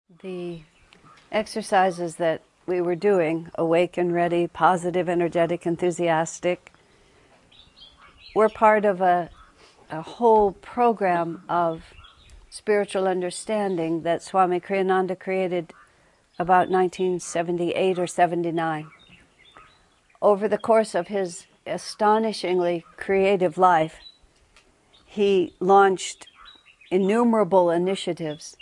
The exercises that we were doing, awake and ready, positive, energetic, enthusiastic, were part of a whole program of spiritual understanding that Swami Kriyananda created about 1978 or 79. Over the course of his astonishingly creative life, he launched innumerable initiatives,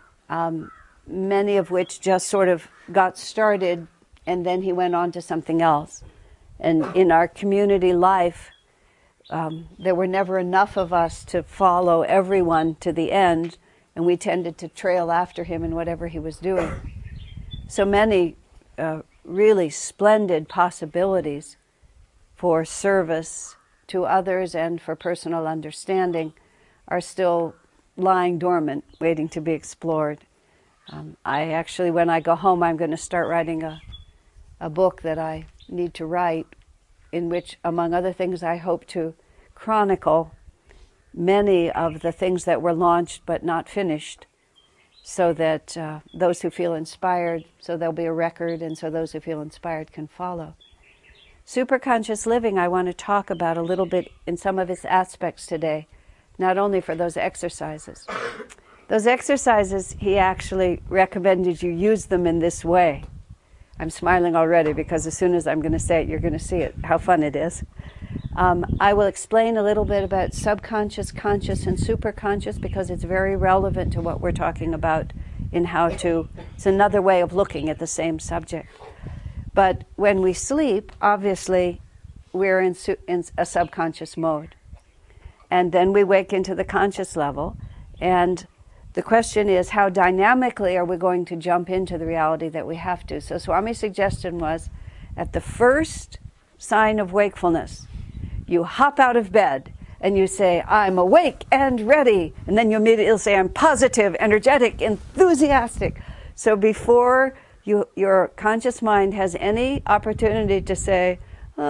many of which just sort of got started, and then he went on to something else. And in our community life, there were never enough of us to follow everyone to the end, and we tended to trail after him in whatever he was doing. So many really splendid possibilities for service to others and for personal understanding are still lying dormant, waiting to be explored. I actually, when I go home, I'm going to start writing a book that I need to write, in which, among other things, I hope to chronicle many of the things that were launched but not finished, so that those who feel inspired, so there'll be a record, and so those who feel inspired can follow. Superconscious living I want to talk about a little bit in some of its aspects today, not only for those exercises. Those exercises, he actually recommended you use them in this way. I'm smiling already because as soon as I'm going to say it, you're going to see it, how fun it is. I will explain a little bit about subconscious, conscious, and superconscious because it's very relevant to what we're talking about in how to, it's another way of looking at the same subject. But when we sleep, obviously, we're in a subconscious mode. And then we wake into the conscious level, and the question is, how dynamically are we going to jump into the reality that we have to? So Swami's suggestion was, at the first sign of wakefulness, you hop out of bed and you say, I'm awake and ready. And then you immediately say, I'm positive, energetic, enthusiastic. So before your conscious mind has any opportunity to say,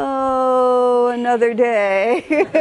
oh, another day,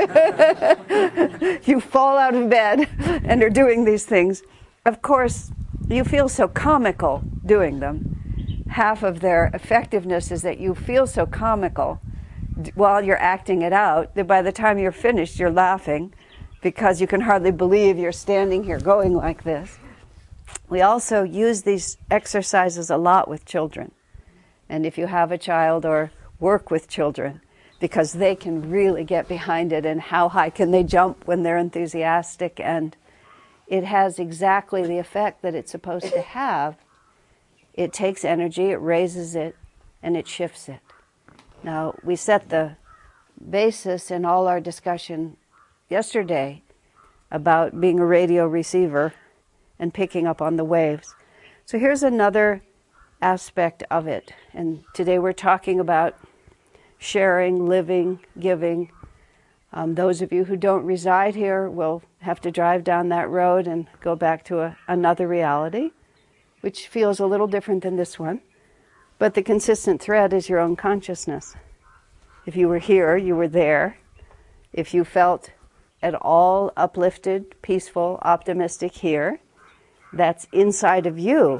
you fall out of bed and are doing these things. Of course, you feel so comical doing them. Half of their effectiveness is that you feel so comical while you're acting it out that by the time you're finished, you're laughing because you can hardly believe you're standing here going like this. We also use these exercises a lot with children. And if you have a child or work with children, because they can really get behind it, and how high can they jump when they're enthusiastic, and it has exactly the effect that it's supposed to have. It takes energy, it raises it, and it shifts it. Now, we set the basis in all our discussion yesterday about being a radio receiver and picking up on the waves. So here's another aspect of it. And today we're talking about sharing, living, giving. Those of you who don't reside here will have to drive down that road and go back to another reality, which feels a little different than this one. But the consistent thread is your own consciousness. If you were here, you were there. If you felt at all uplifted, peaceful, optimistic here, that's inside of you,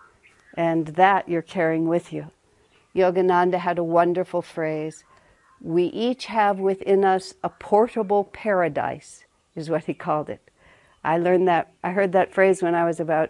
and that you're carrying with you. Yogananda had a wonderful phrase. We each have within us a portable paradise, is what he called it. I heard that phrase when I was about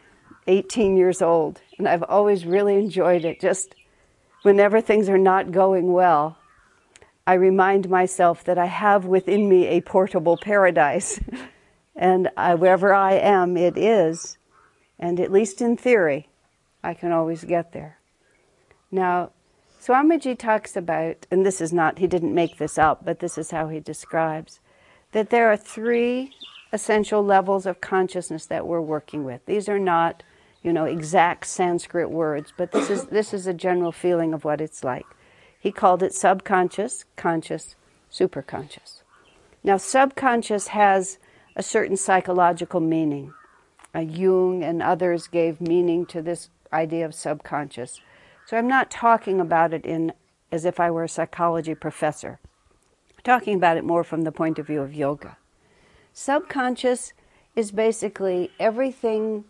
18 years old, and I've always really enjoyed it. Just whenever things are not going well, I remind myself that I have within me a portable paradise. And wherever I am, it is. And at least in theory, I can always get there. Now, Swamiji talks about, and this is not, he didn't make this up, but this is how he describes, that there are 3 essential levels of consciousness that we're working with. These are not, exact Sanskrit words, but this is a general feeling of what it's like. He called it subconscious, conscious, superconscious. Now, subconscious has a certain psychological meaning. Jung and others gave meaning to this idea of subconscious. So I'm not talking about it as if I were a psychology professor. I'm talking about it more from the point of view of yoga. Subconscious is basically everything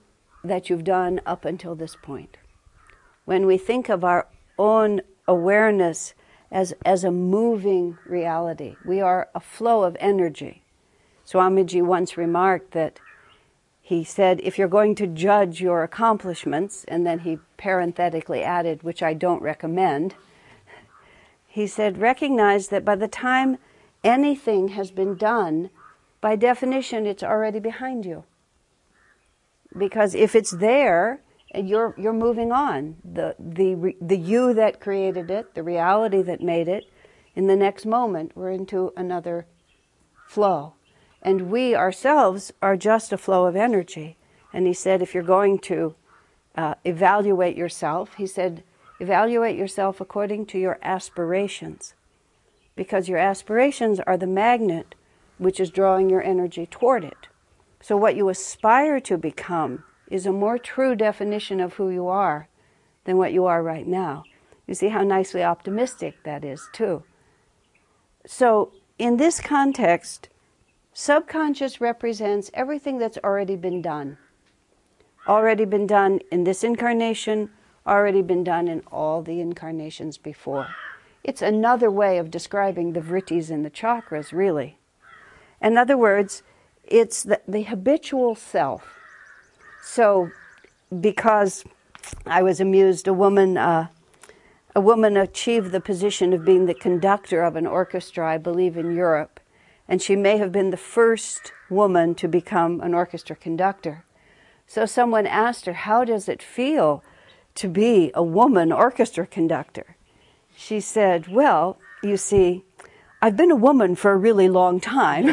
that you've done up until this point. When we think of our own awareness as a moving reality, we are a flow of energy. Swamiji once remarked that he said, if you're going to judge your accomplishments, and then he parenthetically added, which I don't recommend, he said, recognize that by the time anything has been done, by definition, it's already behind you. Because if it's there, you're moving on. The you that created it, the reality that made it, in the next moment, we're into another flow. And we ourselves are just a flow of energy. And he said, if you're going to evaluate yourself, he said, evaluate yourself according to your aspirations. Because your aspirations are the magnet which is drawing your energy toward it. So what you aspire to become is a more true definition of who you are than what you are right now. You see how nicely optimistic that is, too. So in this context, subconscious represents everything that's already been done. Already been done in this incarnation, already been done in all the incarnations before. It's another way of describing the vrittis and the chakras, really. In other words, it's the habitual self. So, because I was amused, a woman achieved the position of being the conductor of an orchestra, I believe, in Europe. And she may have been the first woman to become an orchestra conductor. So someone asked her, how does it feel to be a woman orchestra conductor? She said, well, you see, I've been a woman for a really long time.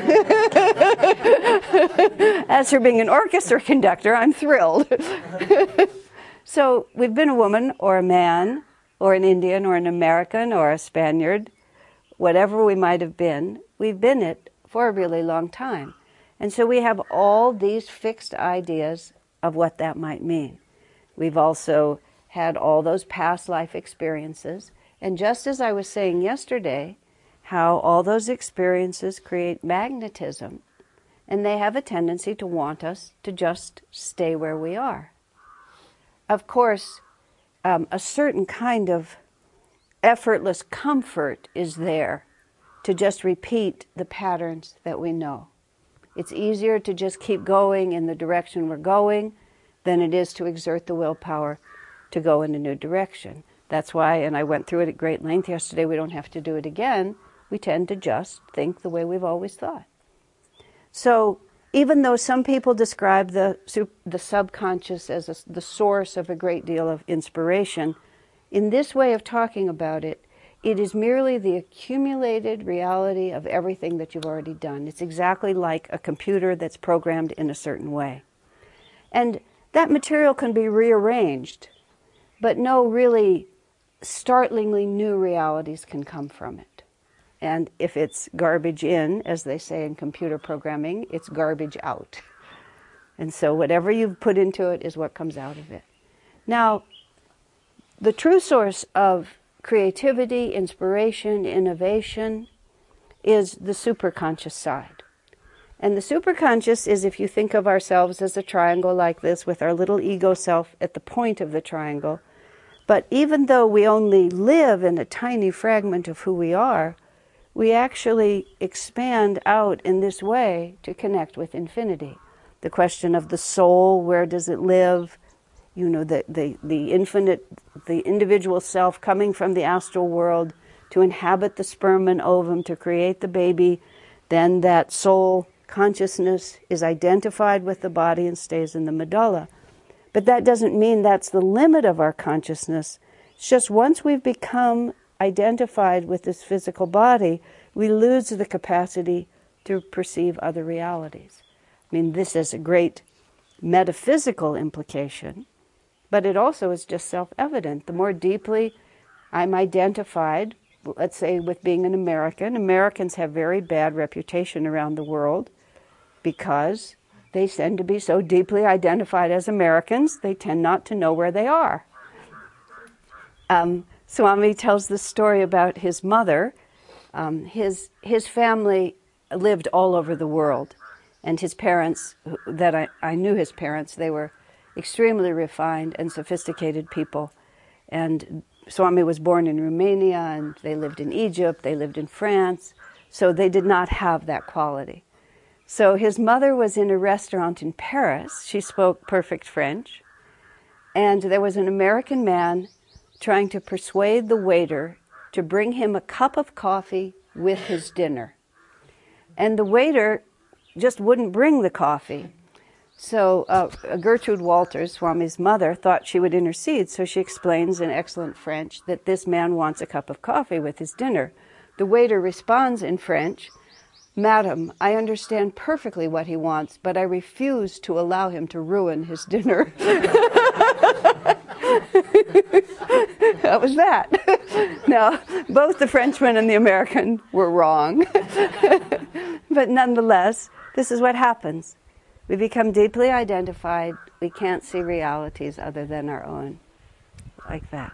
As for being an orchestra conductor, I'm thrilled. So we've been a woman or a man or an Indian or an American or a Spaniard, whatever we might have been, we've been it for a really long time. And so we have all these fixed ideas of what that might mean. We've also had all those past life experiences. And just as I was saying yesterday, how all those experiences create magnetism, and they have a tendency to want us to just stay where we are. Of course, a certain kind of effortless comfort is there to just repeat the patterns that we know. It's easier to just keep going in the direction we're going than it is to exert the willpower to go in a new direction. That's why, and I went through it at great length yesterday, we don't have to do it again. We tend to just think the way we've always thought. So even though some people describe the subconscious as the source of a great deal of inspiration, in this way of talking about it, it is merely the accumulated reality of everything that you've already done. It's exactly like a computer that's programmed in a certain way. And that material can be rearranged, but no really startlingly new realities can come from it. And if it's garbage in, as they say in computer programming, it's garbage out. And so whatever you've put into it is what comes out of it. Now, the true source of creativity, inspiration, innovation is the superconscious side. And the superconscious is, if you think of ourselves as a triangle like this with our little ego self at the point of the triangle, but even though we only live in a tiny fragment of who we are, we actually expand out in this way to connect with infinity. The question of the soul, where does it live? You know, the infinite, the individual self coming from the astral world to inhabit the sperm and ovum to create the baby, then that soul consciousness is identified with the body and stays in the medulla. But that doesn't mean that's the limit of our consciousness. It's just once we've become identified with this physical body, we lose the capacity to perceive other realities. I mean, this is a great metaphysical implication, but it also is just self-evident. The more deeply I'm identified, let's say with being an American, Americans have very bad reputation around the world because they tend to be so deeply identified as Americans, they tend not to know where they are. Swami tells the story about his mother. His family lived all over the world, and his parents, that I knew his parents, they were extremely refined and sophisticated people. And Swami was born in Romania, and they lived in Egypt, they lived in France, so they did not have that quality. So his mother was in a restaurant in Paris. She spoke perfect French. And there was an American man trying to persuade the waiter to bring him a cup of coffee with his dinner. And the waiter just wouldn't bring the coffee. So Gertrude Walters, Swami's mother, thought she would intercede. So she explains in excellent French that this man wants a cup of coffee with his dinner. The waiter responds in French, "Madam, I understand perfectly what he wants, but I refuse to allow him to ruin his dinner." That was that. Now, both the Frenchman and the American were wrong. But nonetheless, this is what happens. We become deeply identified. We can't see realities other than our own. Like that.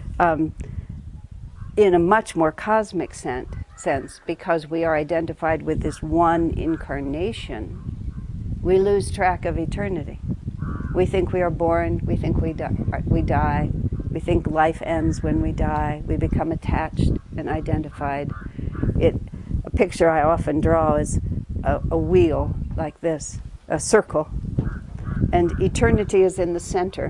In a much more cosmic sense, because we are identified with this one incarnation, we lose track of eternity. We think we are born, we think we die, we think life ends when we die, we become attached and identified. A picture I often draw is a wheel like this, a circle, and eternity is in the center.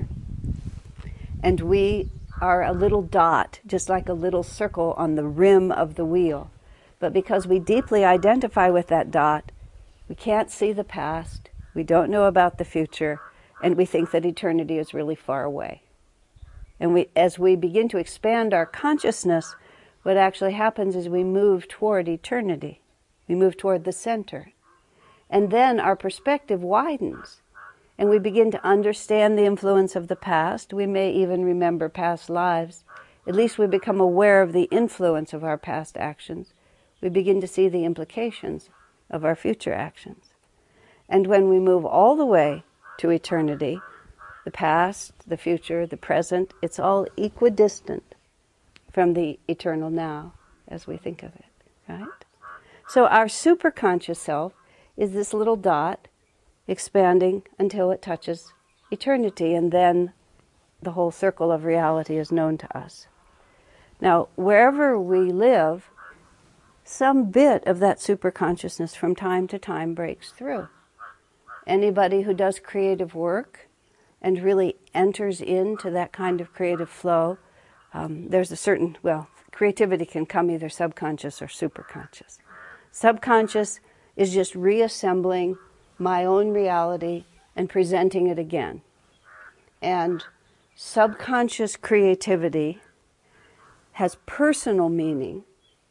And we are a little dot, just like a little circle on the rim of the wheel. But because we deeply identify with that dot, we can't see the past, we don't know about the future, and we think that eternity is really far away. And as we begin to expand our consciousness, what actually happens is we move toward eternity. We move toward the center. And then our perspective widens. And we begin to understand the influence of the past. We may even remember past lives. At least we become aware of the influence of our past actions. We begin to see the implications of our future actions. And when we move all the way to eternity, the past, the future, the present, it's all equidistant from the eternal now as we think of it, right? So our superconscious self is this little dot expanding until it touches eternity, and then the whole circle of reality is known to us. Now, wherever we live, some bit of that superconsciousness from time to time breaks through. Anybody who does creative work and really enters into that kind of creative flow, there's a certain, creativity can come either subconscious or superconscious. Subconscious is just reassembling my own reality and presenting it again. And subconscious creativity has personal meaning,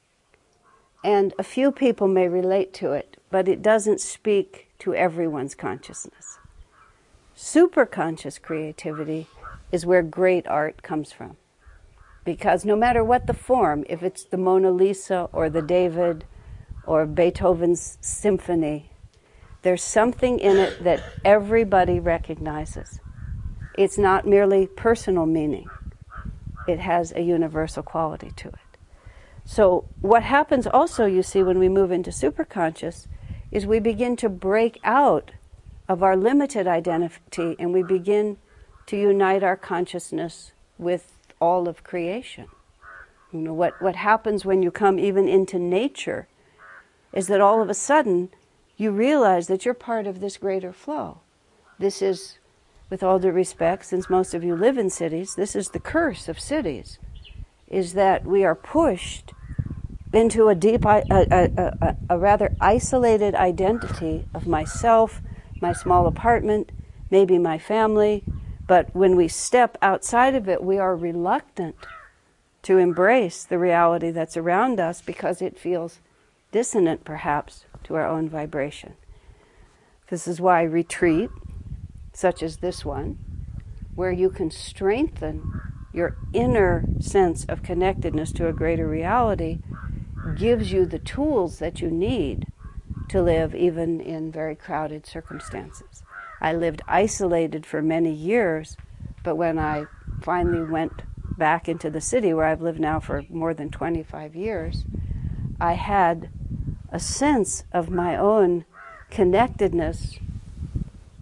and a few people may relate to it, but it doesn't speak to everyone's consciousness. Superconscious creativity is where great art comes from. Because no matter what the form, if it's the Mona Lisa or the David or Beethoven's symphony, there's something in it that everybody recognizes. It's not merely personal meaning. It has a universal quality to it. So what happens also, you see, when we move into superconscious is we begin to break out of our limited identity and we begin to unite our consciousness with all of creation. You know, what happens when you come even into nature is that all of a sudden you realize that you're part of this greater flow. This is, with all due respect, since most of you live in cities, this is the curse of cities, is that we are pushed into a deep, a rather isolated identity of myself, my small apartment, maybe my family, but when we step outside of it, we are reluctant to embrace the reality that's around us because it feels dissonant, perhaps, to our own vibration. This is why retreat, such as this one, where you can strengthen your inner sense of connectedness to a greater reality, gives you the tools that you need to live even in very crowded circumstances. I lived isolated for many years, but when I finally went back into the city, where I've lived now for more than 25 years, I had a sense of my own connectedness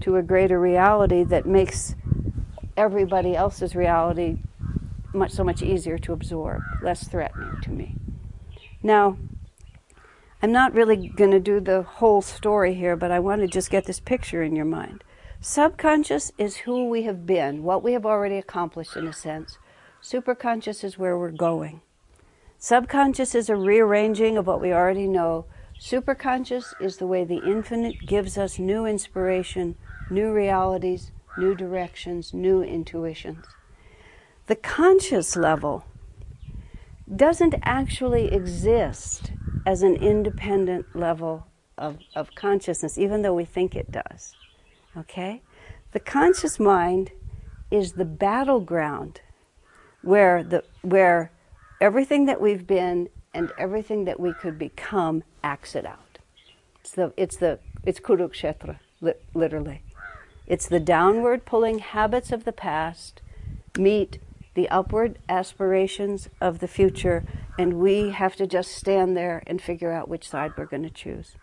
to a greater reality that makes everybody else's reality so much easier to absorb, less threatening to me. Now, I'm not really going to do the whole story here, but I want to just get this picture in your mind. Subconscious is who we have been, what we have already accomplished in a sense. Superconscious is where we're going. Subconscious is a rearranging of what we already know. Superconscious is the way the infinite gives us new inspiration, new realities, new directions, new intuitions. The conscious level doesn't actually exist as an independent level of consciousness, even though we think it does. Okay? The conscious mind is the battleground where everything that we've been and everything that we could become acts it out. It's Kurukshetra, literally. It's the downward pulling habits of the past meet the upward aspirations of the future, and we have to just stand there and figure out which side we're going to choose.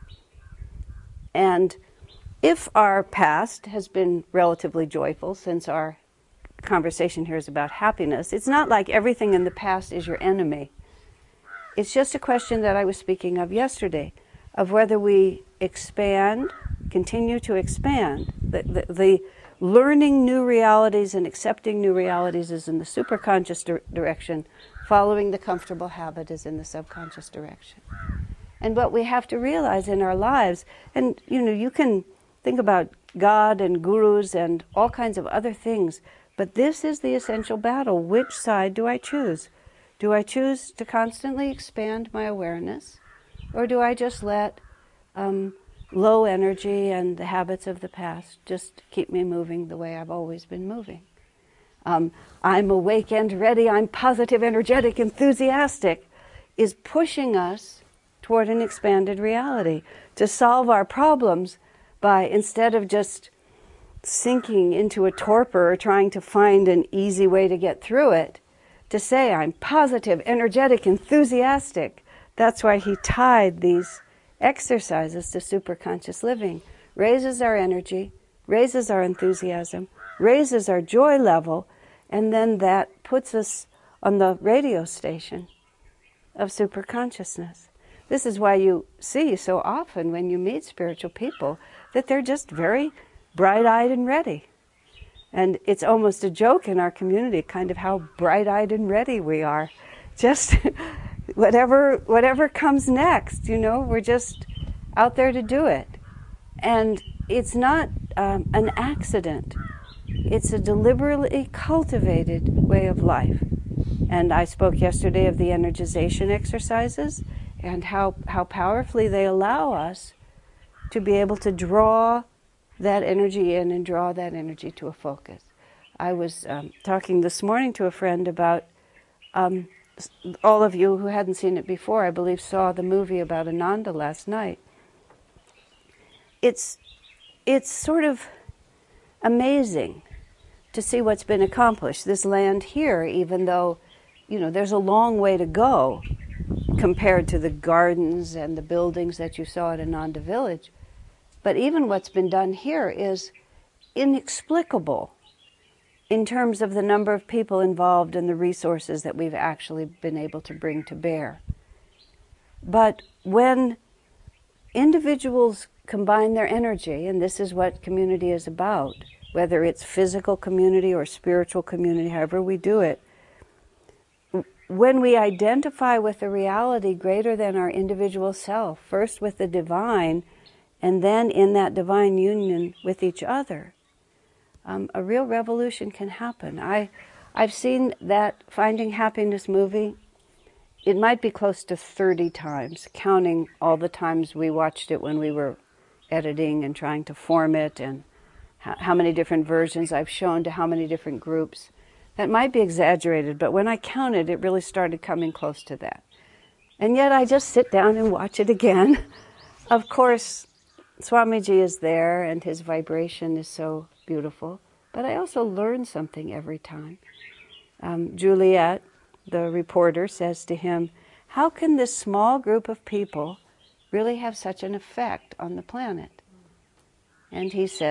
And if our past has been relatively joyful, since our conversation here is about happiness, it's not like everything in the past is your enemy. It's just a question that I was speaking of yesterday, of whether we expand, continue to expand. The learning new realities and accepting new realities is in the superconscious direction. Following the comfortable habit is in the subconscious direction. And what we have to realize in our lives, and you can think about God and gurus and all kinds of other things, but this is the essential battle. Which side do I choose? Do I choose to constantly expand my awareness, or do I just let low energy and the habits of the past just keep me moving the way I've always been moving? I'm awake and ready, I'm positive, energetic, enthusiastic, is pushing us toward an expanded reality to solve our problems by, instead of just sinking into a torpor or trying to find an easy way to get through it, to say I'm positive, energetic, enthusiastic. That's why he tied these exercises to superconscious living. Raises our energy, raises our enthusiasm, raises our joy level, and then that puts us on the radio station of superconsciousness. This is why you see so often when you meet spiritual people that they're just very bright-eyed and ready. And it's almost a joke in our community, kind of how bright-eyed and ready we are. Just whatever comes next, we're just out there to do it. And it's not an accident. It's a deliberately cultivated way of life. And I spoke yesterday of the energization exercises and how powerfully they allow us to be able to draw that energy in and draw that energy to a focus. I was talking this morning to a friend about, all of you who hadn't seen it before, I believe, saw the movie about Ananda last night. It's sort of amazing to see what's been accomplished. This land here, even though, there's a long way to go compared to the gardens and the buildings that you saw at Ananda Village. But even what's been done here is inexplicable in terms of the number of people involved and the resources that we've actually been able to bring to bear. But when individuals combine their energy, and this is what community is about, whether it's physical community or spiritual community, however we do it, when we identify with a reality greater than our individual self, first with the divine, and then in that divine union with each other, a real revolution can happen. I've seen that Finding Happiness movie, it might be close to 30 times, counting all the times we watched it when we were editing and trying to form it, and how many different versions I've shown to how many different groups. That might be exaggerated, but when I counted, it really started coming close to that. And yet I just sit down and watch it again. Of course, Swamiji is there, and his vibration is so beautiful. But I also learn something every time. Juliet, the reporter, says to him, how can this small group of people really have such an effect on the planet? And he says,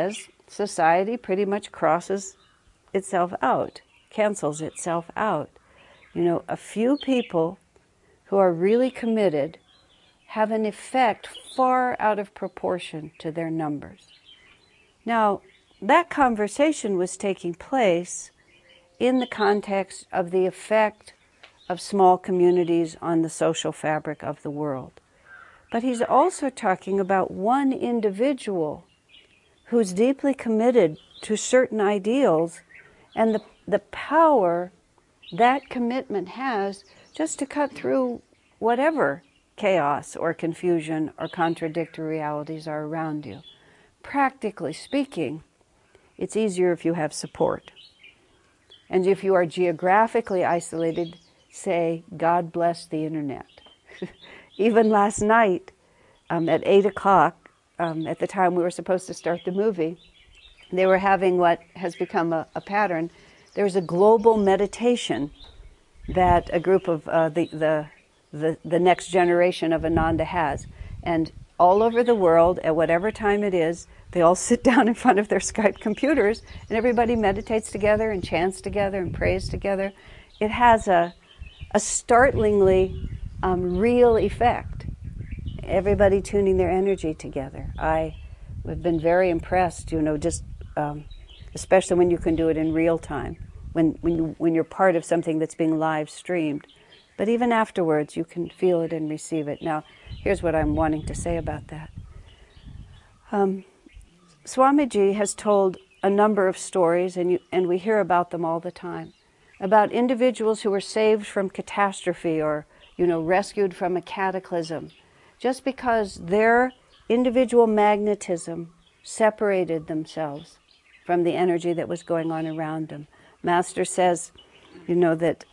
society pretty much crosses itself out, cancels itself out. You know, a few people who are really committed have an effect far out of proportion to their numbers. Now, that conversation was taking place in the context of the effect of small communities on the social fabric of the world. But he's also talking about one individual who's deeply committed to certain ideals and the power that commitment has just to cut through whatever chaos or confusion or contradictory realities are around you. Practically speaking, it's easier if you have support. And if you are geographically isolated, say, God bless the internet. Even last night, at 8 o'clock, at the time we were supposed to start the movie, they were having what has become a pattern. There was a global meditation that a group of the next generation of Ananda has. And all over the world, at whatever time it is, they all sit down in front of their Skype computers and everybody meditates together and chants together and prays together. It has a startlingly real effect. Everybody tuning their energy together. I have been very impressed, you know, just especially when you can do it in real time, when you're part of something that's being live streamed. But even afterwards, you can feel it and receive it. Now, here's what I'm wanting to say about that. Swamiji has told a number of stories, and we hear about them all the time, about individuals who were saved from catastrophe or, you know, rescued from a cataclysm, just because their individual magnetism separated themselves from the energy that was going on around them. Master says, you know, that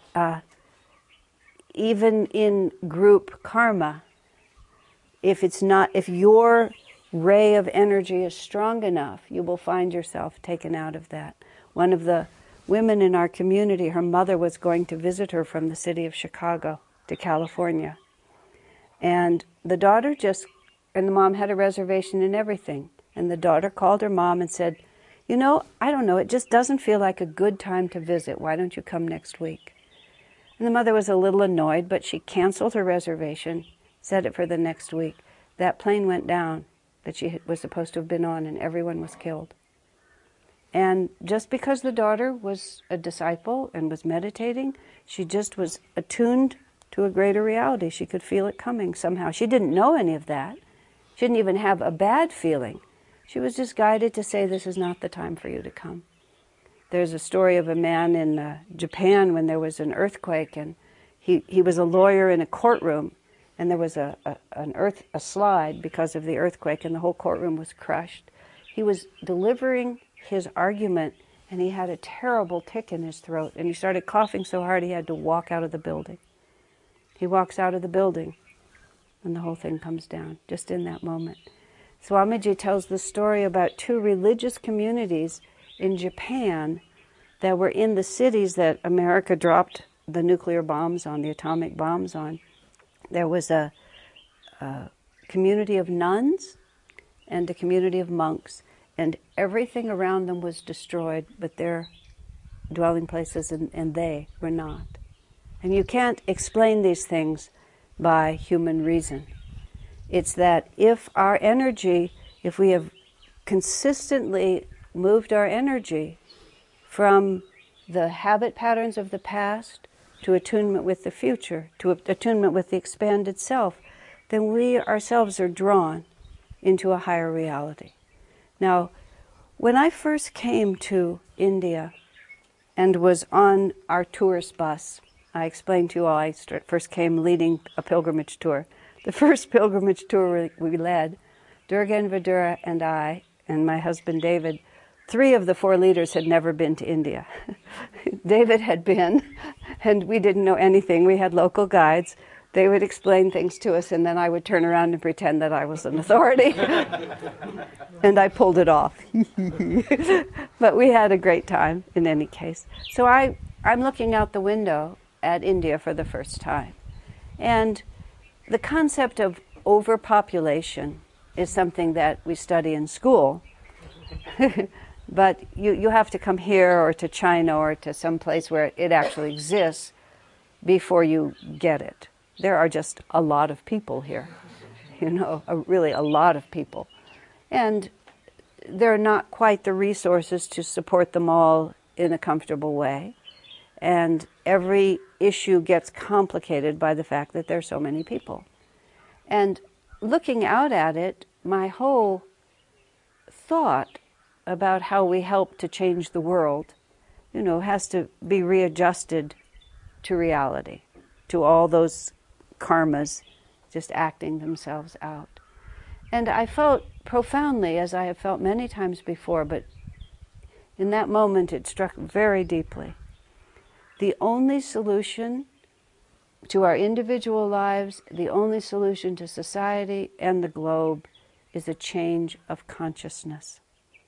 even in group karma, if your ray of energy is strong enough, you will find yourself taken out of that. One of the women in our community, her mother was going to visit her from the city of Chicago to California. And the mom had a reservation and everything. And the daughter called her mom and said, you know, I don't know, it just doesn't feel like a good time to visit. Why don't you come next week? And the mother was a little annoyed, but she canceled her reservation, set it for the next week. That plane went down that she was supposed to have been on, and everyone was killed. And just because the daughter was a disciple and was meditating, she just was attuned to a greater reality. She could feel it coming somehow. She didn't know any of that. She didn't even have a bad feeling. She was just guided to say, this is not the time for you to come. There's a story of a man in Japan when there was an earthquake, and he was a lawyer in a courtroom, and there was a slide because of the earthquake, and the whole courtroom was crushed. He was delivering his argument, and he had a terrible tick in his throat, and he started coughing so hard he had to walk out of the building. He walks out of the building, and the whole thing comes down, just in that moment. Swamiji tells the story about two religious communities in Japan that were in the cities that America dropped the nuclear bombs on, the atomic bombs on. There was a community of nuns and a community of monks, and everything around them was destroyed, but their dwelling places and they were not. And you can't explain these things by human reason. It's that if we have consistently moved our energy from the habit patterns of the past to attunement with the future, to attunement with the expanded self, then we ourselves are drawn into a higher reality. Now, when I first came to India and was on our tourist bus, I explained to you all, I first came leading a pilgrimage tour. The first pilgrimage tour we led, Durga and Vidura and I, and my husband David, 3 of the 4 leaders had never been to India. David had been, and we didn't know anything. We had local guides. They would explain things to us, and then I would turn around and pretend that I was an authority. And I pulled it off. But we had a great time in any case. So I'm looking out the window at India for the first time. And the concept of overpopulation is something that we study in school. But you have to come here or to China or to some place where it actually exists before you get it. There are just a lot of people here, really a lot of people. And there are not quite the resources to support them all in a comfortable way. And every issue gets complicated by the fact that there are so many people. And looking out at it, my whole thought about how we help to change the world, has to be readjusted to reality, to all those karmas just acting themselves out. And I felt profoundly, as I have felt many times before, but in that moment it struck very deeply. The only solution to our individual lives, the only solution to society and the globe is a change of consciousness.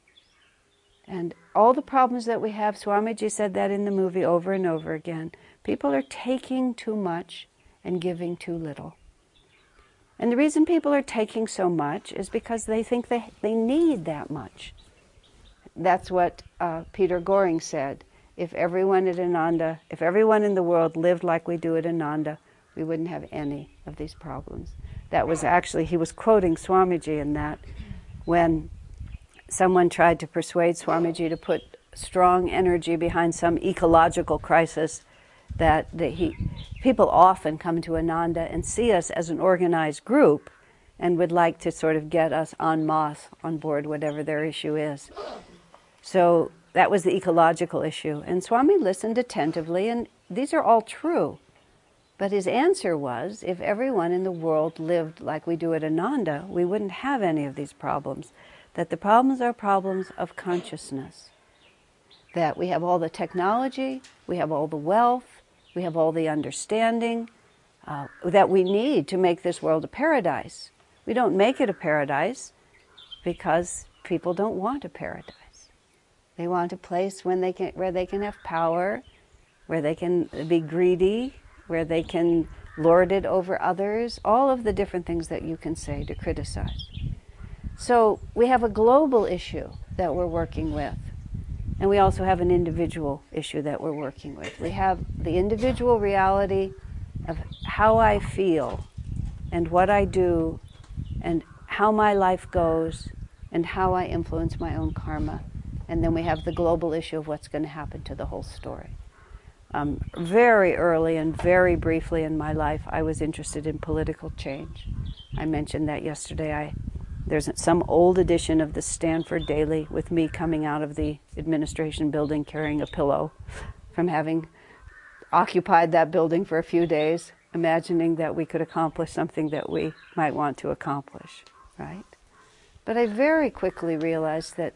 And all the problems that we have, Swamiji said that in the movie over and over again, people are taking too much and giving too little. And the reason people are taking so much is because they think they need that much. That's what Peter Goring said. If everyone at Ananda, if everyone in the world lived like we do at Ananda, we wouldn't have any of these problems. That was actually, he was quoting Swamiji in that when someone tried to persuade Swamiji to put strong energy behind some ecological crisis that people often come to Ananda and see us as an organized group and would like to sort of get us en masse on board whatever their issue is. So that was the ecological issue. And Swami listened attentively, and these are all true. But his answer was, if everyone in the world lived like we do at Ananda, we wouldn't have any of these problems. That the problems are problems of consciousness. That we have all the technology, we have all the wealth, we have all the understanding that we need to make this world a paradise. We don't make it a paradise because people don't want a paradise. They want a place where they can have power, where they can be greedy, where they can lord it over others, all of the different things that you can say to criticize. So we have a global issue that we're working with, and we also have an individual issue that we're working with. We have the individual reality of how I feel and what I do and how my life goes and how I influence my own karma. And then we have the global issue of what's going to happen to the whole story. Very early and very briefly in my life, I was interested in political change. I mentioned that yesterday. There's some old edition of the Stanford Daily with me coming out of the administration building carrying a pillow from having occupied that building for a few days, imagining that we could accomplish something that we might want to accomplish, right? But I very quickly realized that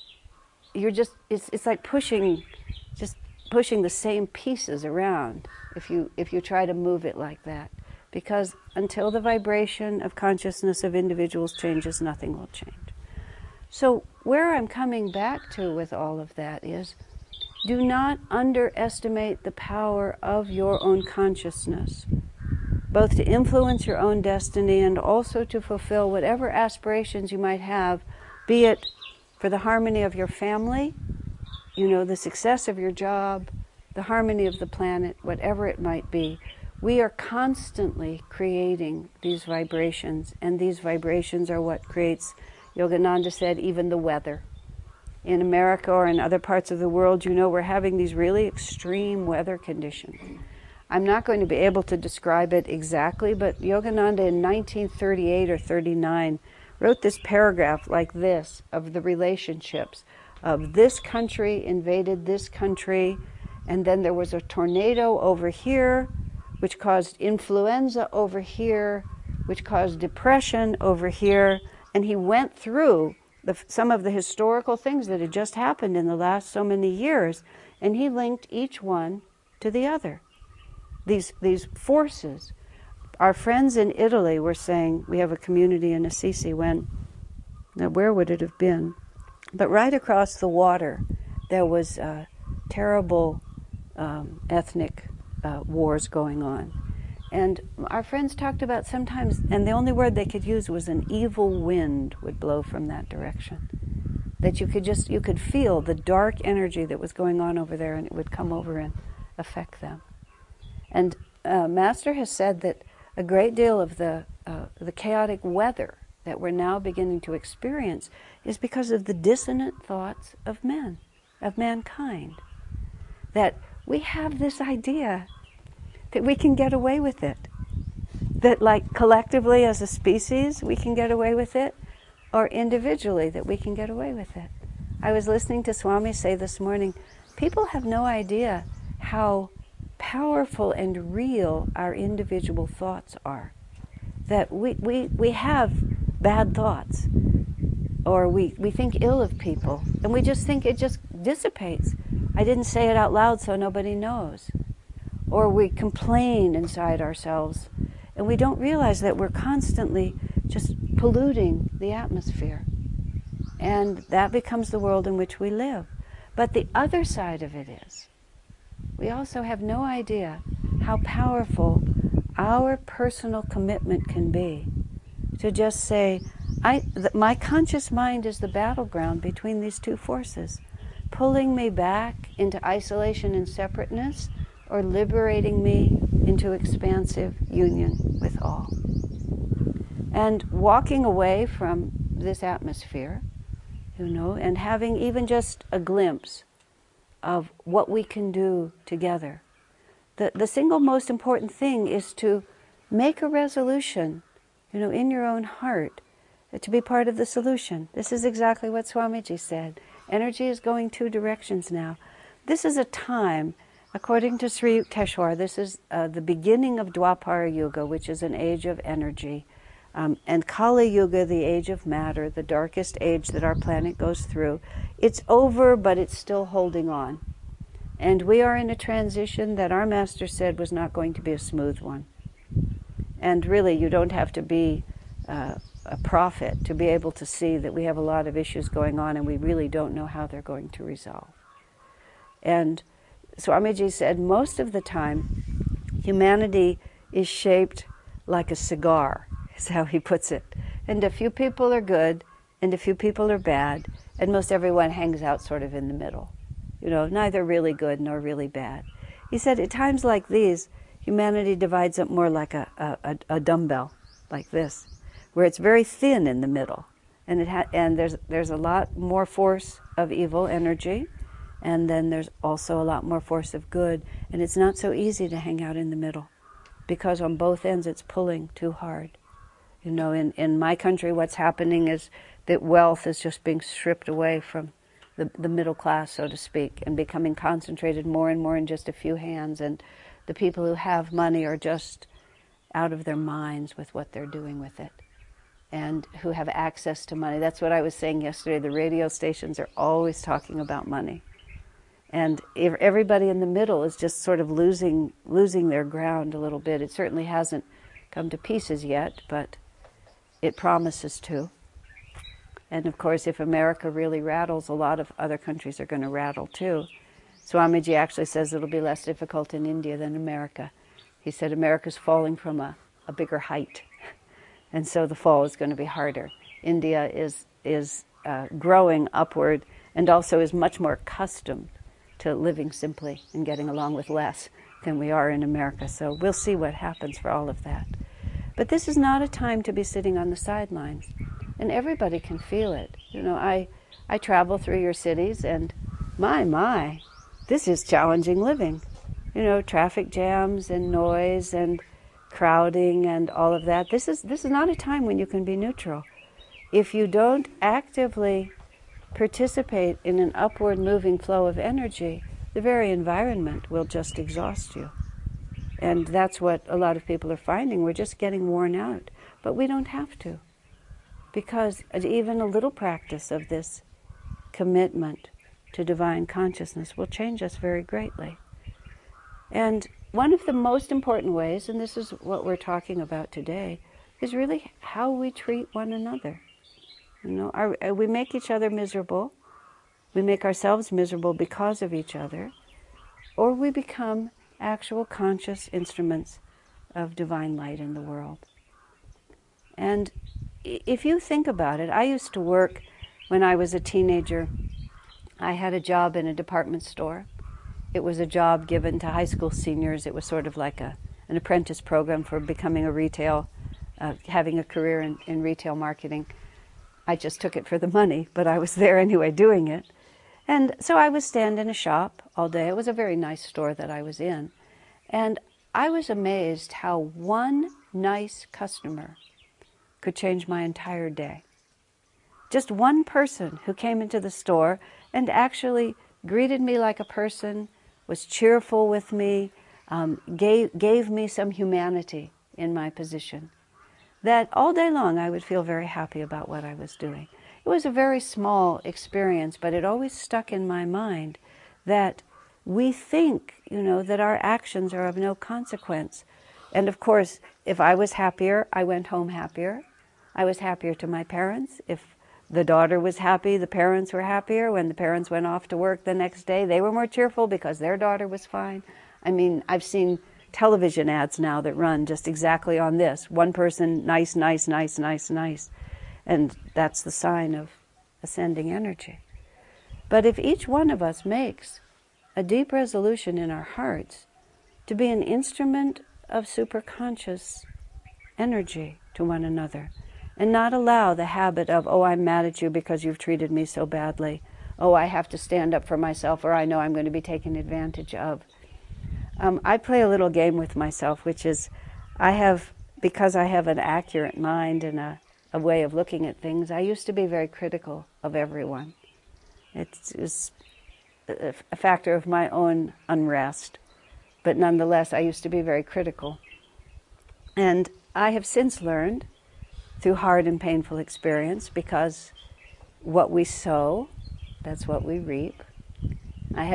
it's like pushing the same pieces around if you try to move it like that. Because until the vibration of consciousness of individuals changes, nothing will change. So where I'm coming back to with all of that is, do not underestimate the power of your own consciousness, both to influence your own destiny and also to fulfill whatever aspirations you might have, be it for the harmony of your family, the success of your job, the harmony of the planet, whatever it might be. We are constantly creating these vibrations, and these vibrations are what creates, Yogananda said, even the weather. In America or in other parts of the world, we're having these really extreme weather conditions. I'm not going to be able to describe it exactly, but Yogananda in 1938 or 39 wrote this paragraph like this of the relationships of this country invaded this country, and then there was a tornado over here, which caused influenza over here, which caused depression over here. And he went through some of the historical things that had just happened in the last so many years, and he linked each one to the other. These forces. Our friends in Italy were saying, we have a community in Assisi where would it have been? But right across the water, there was terrible ethnic wars going on. And our friends talked about sometimes, and the only word they could use was an evil wind would blow from that direction. that you could feel the dark energy that was going on over there, and it would come over and affect them. And Master has said that a great deal of the chaotic weather that we're now beginning to experience is because of the dissonant thoughts of men, of mankind. That we have this idea that we can get away with it. That like collectively as a species we can get away with it, or individually that we can get away with it. I was listening to Swami say this morning, people have no idea how powerful and real our individual thoughts are. That we have bad thoughts, or we think ill of people, and we just think it just dissipates. I didn't say it out loud so nobody knows. Or we complain inside ourselves, and we don't realize that we're constantly just polluting the atmosphere. And that becomes the world in which we live. But the other side of it is, we also have no idea how powerful our personal commitment can be. To just say, my conscious mind is the battleground between these two forces, pulling me back into isolation and separateness, or liberating me into expansive union with all. And walking away from this atmosphere, and having even just a glimpse of what we can do together. The single most important thing is to make a resolution, in your own heart, to be part of the solution. This is exactly what Swamiji said. Energy is going two directions now. This is a time, according to Sri Yukteswar, this is the beginning of Dwapara Yuga, which is an age of energy. And Kali Yuga, the age of matter, the darkest age that our planet goes through. It's over, but it's still holding on. And we are in a transition that our Master said was not going to be a smooth one. And really, you don't have to be a prophet to be able to see that we have a lot of issues going on, and we really don't know how they're going to resolve. And Swamiji said most of the time, humanity is shaped like a cigar, is how he puts it. And a few people are good, and a few people are bad, and most everyone hangs out sort of in the middle. Neither really good nor really bad. He said at times like these, humanity divides up more like a dumbbell, like this, where it's very thin in the middle. And there's a lot more force of evil energy, and then there's also a lot more force of good, and it's not so easy to hang out in the middle, because on both ends it's pulling too hard. In my country, what's happening is that wealth is just being stripped away from the middle class, so to speak, and becoming concentrated more and more in just a few hands, and the people who have money are just out of their minds with what they're doing with it, and who have access to money. That's what I was saying yesterday. The radio stations are always talking about money. And everybody in the middle is just sort of losing their ground a little bit. It certainly hasn't come to pieces yet, but it promises to. And of course, if America really rattles, a lot of other countries are going to rattle too. Swamiji actually says it'll be less difficult in India than America. He said America's falling from a bigger height, and so the fall is going to be harder. India is growing upward, and also is much more accustomed to living simply and getting along with less than we are in America. So we'll see what happens for all of that. But this is not a time to be sitting on the sidelines. And everybody can feel it. I travel through your cities, and my, this is challenging living. Traffic jams and noise and crowding and all of that. This is not a time when you can be neutral. If you don't actively participate in an upward moving flow of energy, the very environment will just exhaust you. And that's what a lot of people are finding. We're just getting worn out. But we don't have to. Because even a little practice of this commitment to divine consciousness will change us very greatly. And one of the most important ways, and this is what we're talking about today, is really how we treat one another. We make each other miserable, we make ourselves miserable because of each other, or we become actual conscious instruments of divine light in the world. And if you think about it, I used to work When I was a teenager, I had a job in a department store. It was a job given to high school seniors. It was sort of like an apprentice program for becoming a having a career in retail marketing. I just took it for the money, but I was there anyway doing it. And so I would stand in a shop all day. It was a very nice store that I was in. And I was amazed how one nice customer could change my entire day. Just one person who came into the store and actually greeted me like a person, was cheerful with me, gave me some humanity in my position, that all day long I would feel very happy about what I was doing. It was a very small experience, but it always stuck in my mind that we think, that our actions are of no consequence. And of course, if I was happier, I went home happier. I was happier to my parents. If the daughter was happy, the parents were happier. When the parents went off to work the next day, they were more cheerful because their daughter was fine. I mean, I've seen television ads now that run just exactly on this. One person, nice, nice, nice, nice, nice. And that's the sign of ascending energy. But if each one of us makes a deep resolution in our hearts to be an instrument of superconscious energy to one another, and not allow the habit of, oh, I'm mad at you because you've treated me so badly. Oh, I have to stand up for myself, or I know I'm going to be taken advantage of. I play a little game with myself, which is, because I have an accurate mind and a way of looking at things, I used to be very critical of everyone. It's a factor of my own unrest, but nonetheless, I used to be very critical. And I have since learned, through hard and painful experience, because what we sow, that's what we reap. I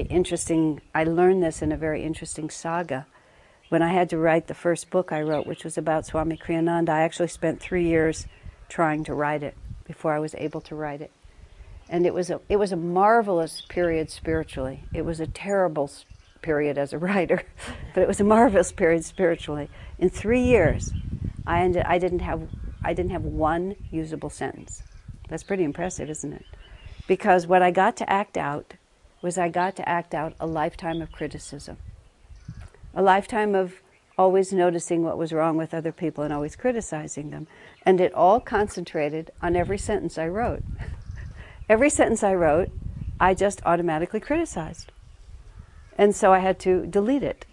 learned this in a very interesting saga. When I had to write the first book I wrote, which was about Swami Kriyananda, I actually spent 3 years trying to write it before I was able to write it. And it was a marvelous period spiritually. It was a terrible period as a writer, but it was a marvelous period spiritually. In 3 years, I didn't have one usable sentence. That's pretty impressive, isn't it? Because what I got to act out was a lifetime of criticism. A lifetime of always noticing what was wrong with other people and always criticizing them. And it all concentrated on every sentence I wrote. Every sentence I wrote, I just automatically criticized. And so I had to delete it.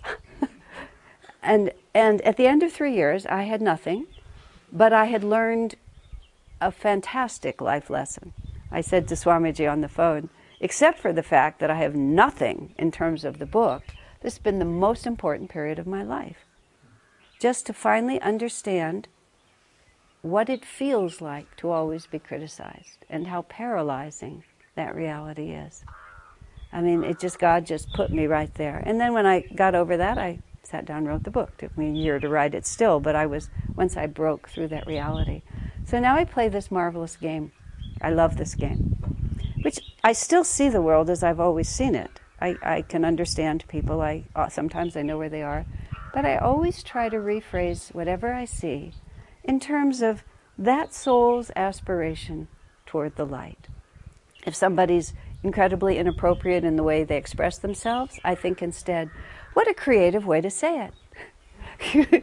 And at the end of 3 years, I had nothing, but I had learned a fantastic life lesson. I said to Swamiji on the phone, except for the fact that I have nothing in terms of the book, this has been the most important period of my life. Just to finally understand what it feels like to always be criticized and how paralyzing that reality is. I mean, God just put me right there. And then when I got over that, I sat down and wrote the book. It took me a year to write it still, but once I broke through that reality. So now I play this marvelous game. I love this game, which I still see the world as I've always seen it. I can understand people. Sometimes I know where they are. But I always try to rephrase whatever I see in terms of that soul's aspiration toward the light. If somebody's incredibly inappropriate in the way they express themselves, I think instead, what a creative way to say it.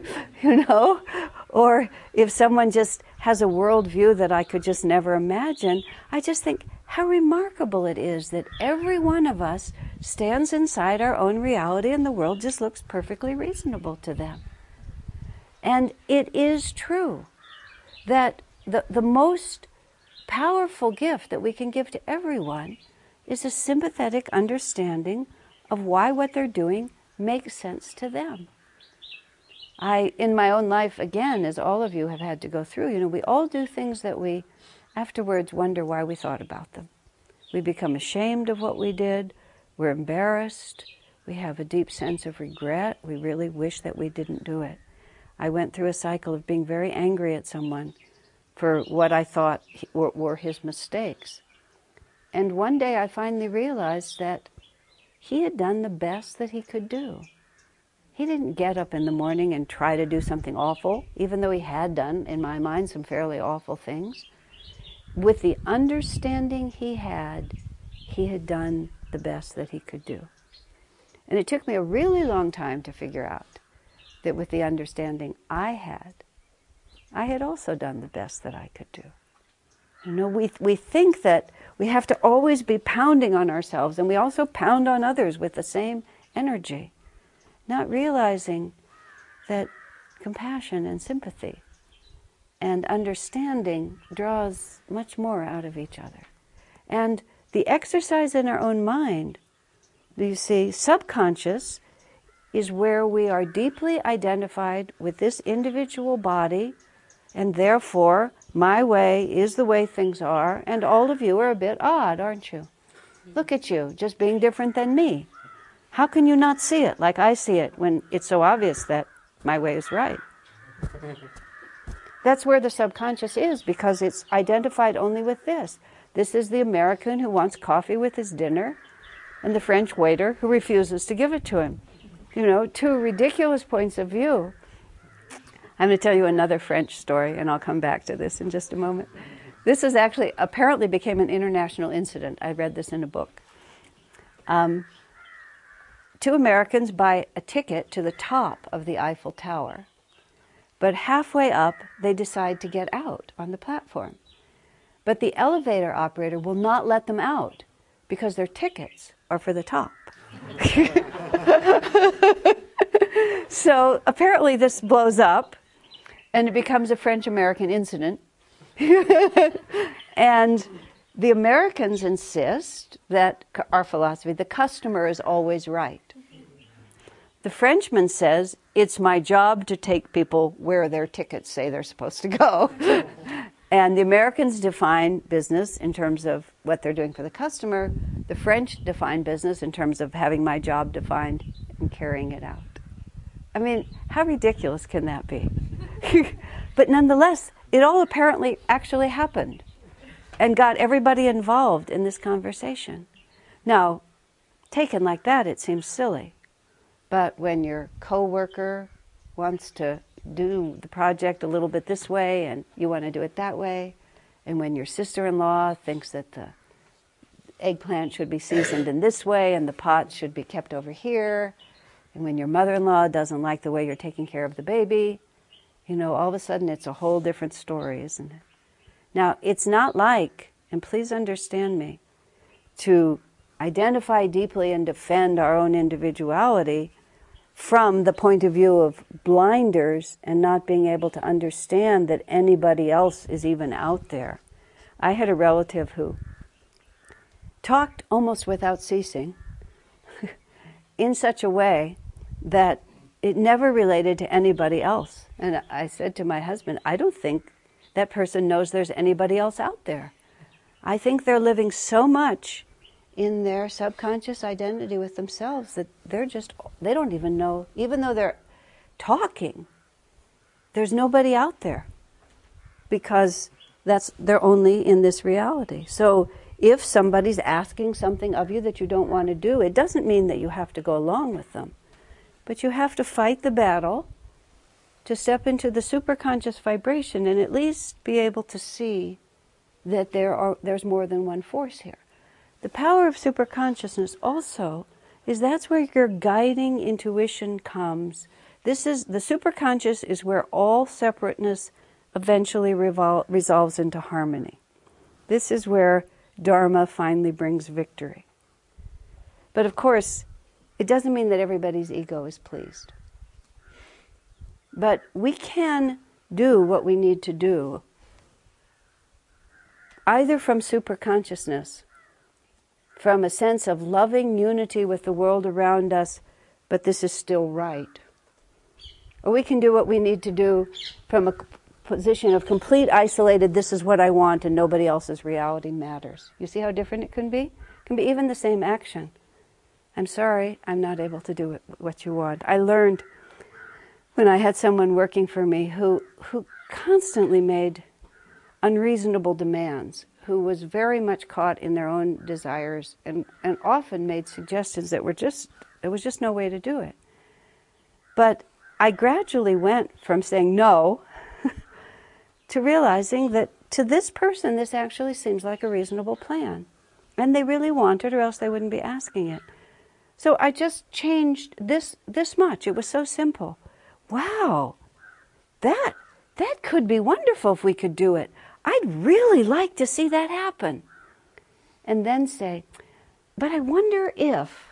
Or if someone just has a worldview that I could just never imagine, I just think how remarkable it is that every one of us stands inside our own reality and the world just looks perfectly reasonable to them. And it is true that the most powerful gift that we can give to everyone is a sympathetic understanding of why what they're doing makes sense to them. In my own life, again, as all of you have had to go through, we all do things that we afterwards wonder why we thought about them. We become ashamed of what we did. We're embarrassed. We have a deep sense of regret. We really wish that we didn't do it. I went through a cycle of being very angry at someone for what I thought were his mistakes. And one day I finally realized that he had done the best that he could do. He didn't get up in the morning and try to do something awful, even though he had done, in my mind, some fairly awful things. with the understanding he had done the best that he could do. And it took me a really long time to figure out that with the understanding I had also done the best that I could do. You know, we think that we have to always be pounding on ourselves, and we also pound on others with the same energy, not realizing that compassion and sympathy and understanding draws much more out of each other. And the exercise in our own mind, you see, subconscious is where we are deeply identified with this individual body, and therefore my way is the way things are, and all of you are a bit odd, aren't you? Look at you, just being different than me. How can you not see it like I see it when it's so obvious that my way is right? That's where the subconscious is, because it's identified only with this. This is the American who wants coffee with his dinner, and the French waiter who refuses to give it to him. You know, two ridiculous points of view. I'm going to tell you another French story, and I'll come back to this in just a moment. This is actually, apparently became an international incident. I read this in a book. Two Americans buy a ticket to the top of the Eiffel Tower, but halfway up, they decide to get out on the platform. But the elevator operator will not let them out because their tickets are for the top. So apparently this blows up, and it becomes a French-American incident. And the Americans insist that our philosophy, the customer is always right. The Frenchman says, it's my job to take people where their tickets say they're supposed to go. And the Americans define business in terms of what they're doing for the customer. The French define business in terms of having my job defined and carrying it out. I mean, how ridiculous can that be? But nonetheless, it all apparently actually happened and got everybody involved in this conversation. Now, taken like that, it seems silly. But when your coworker wants to do the project a little bit this way and you want to do it that way, and when your sister-in-law thinks that the eggplant should be seasoned in this way and the pot should be kept over here, and when your mother-in-law doesn't like the way you're taking care of the baby, you know, all of a sudden it's a whole different story, isn't it? Now, it's not like, and please understand me, to identify deeply and defend our own individuality from the point of view of blinders and not being able to understand that anybody else is even out there. I had a relative who talked almost without ceasing in such a way that it never related to anybody else. And I said to my husband, I don't think that person knows there's anybody else out there. I think they're living so much in their subconscious identity with themselves that they don't even know, even though they're talking, there's nobody out there because they're only in this reality. So if somebody's asking something of you that you don't want to do, it doesn't mean that you have to go along with them, but you have to fight the battle to step into the superconscious vibration and at least be able to see that there's more than one force here. The power of superconsciousness also is that's where your guiding intuition comes. The superconscious is where all separateness eventually resolves into harmony. This is where Dharma finally brings victory. But of course, it doesn't mean that everybody's ego is pleased. But we can do what we need to do, either from superconsciousness, from a sense of loving unity with the world around us, but this is still right. Or we can do what we need to do from a position of complete isolated, this is what I want and nobody else's reality matters. You see how different it can be? It can be even the same action. I'm sorry, I'm not able to do what you want. I learned when I had someone working for me who constantly made unreasonable demands, who was very much caught in their own desires and often made suggestions that there was just no way to do it. But I gradually went from saying no to realizing that to this person, this actually seems like a reasonable plan. And they really want it, or else they wouldn't be asking it. So I just changed this much. It was so simple. Wow, that could be wonderful if we could do it. I'd really like to see that happen. And then say, but I wonder if,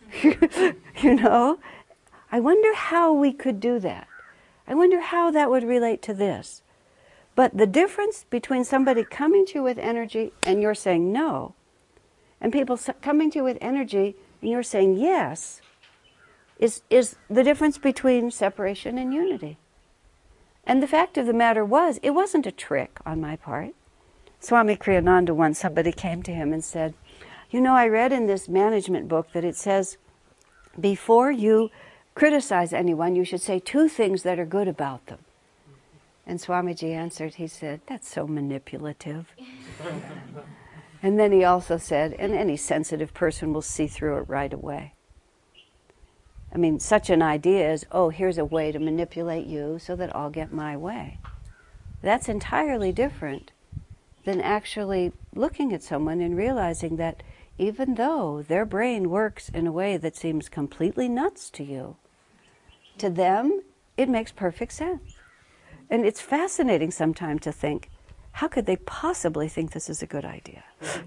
I wonder how we could do that. I wonder how that would relate to this. But the difference between somebody coming to you with energy and you're saying no, and people coming to you with energy and you're saying yes, is the difference between separation and unity. And the fact of the matter was, it wasn't a trick on my part. Swami Kriyananda once, somebody came to him and said, I read in this management book that it says, before you criticize anyone, you should say 2 things that are good about them. And Swamiji answered, he said, that's so manipulative. And then he also said, and any sensitive person will see through it right away. I mean, such an idea is, here's a way to manipulate you so that I'll get my way. That's entirely different than actually looking at someone and realizing that even though their brain works in a way that seems completely nuts to you, to them, it makes perfect sense. And it's fascinating sometimes to think, how could they possibly think this is a good idea?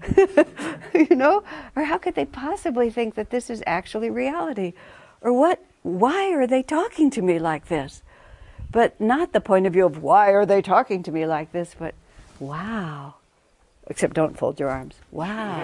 Or how could they possibly think that this is actually reality? Or why are they talking to me like this? But not the point of view of why are they talking to me like this, but wow. Except don't fold your arms. Wow.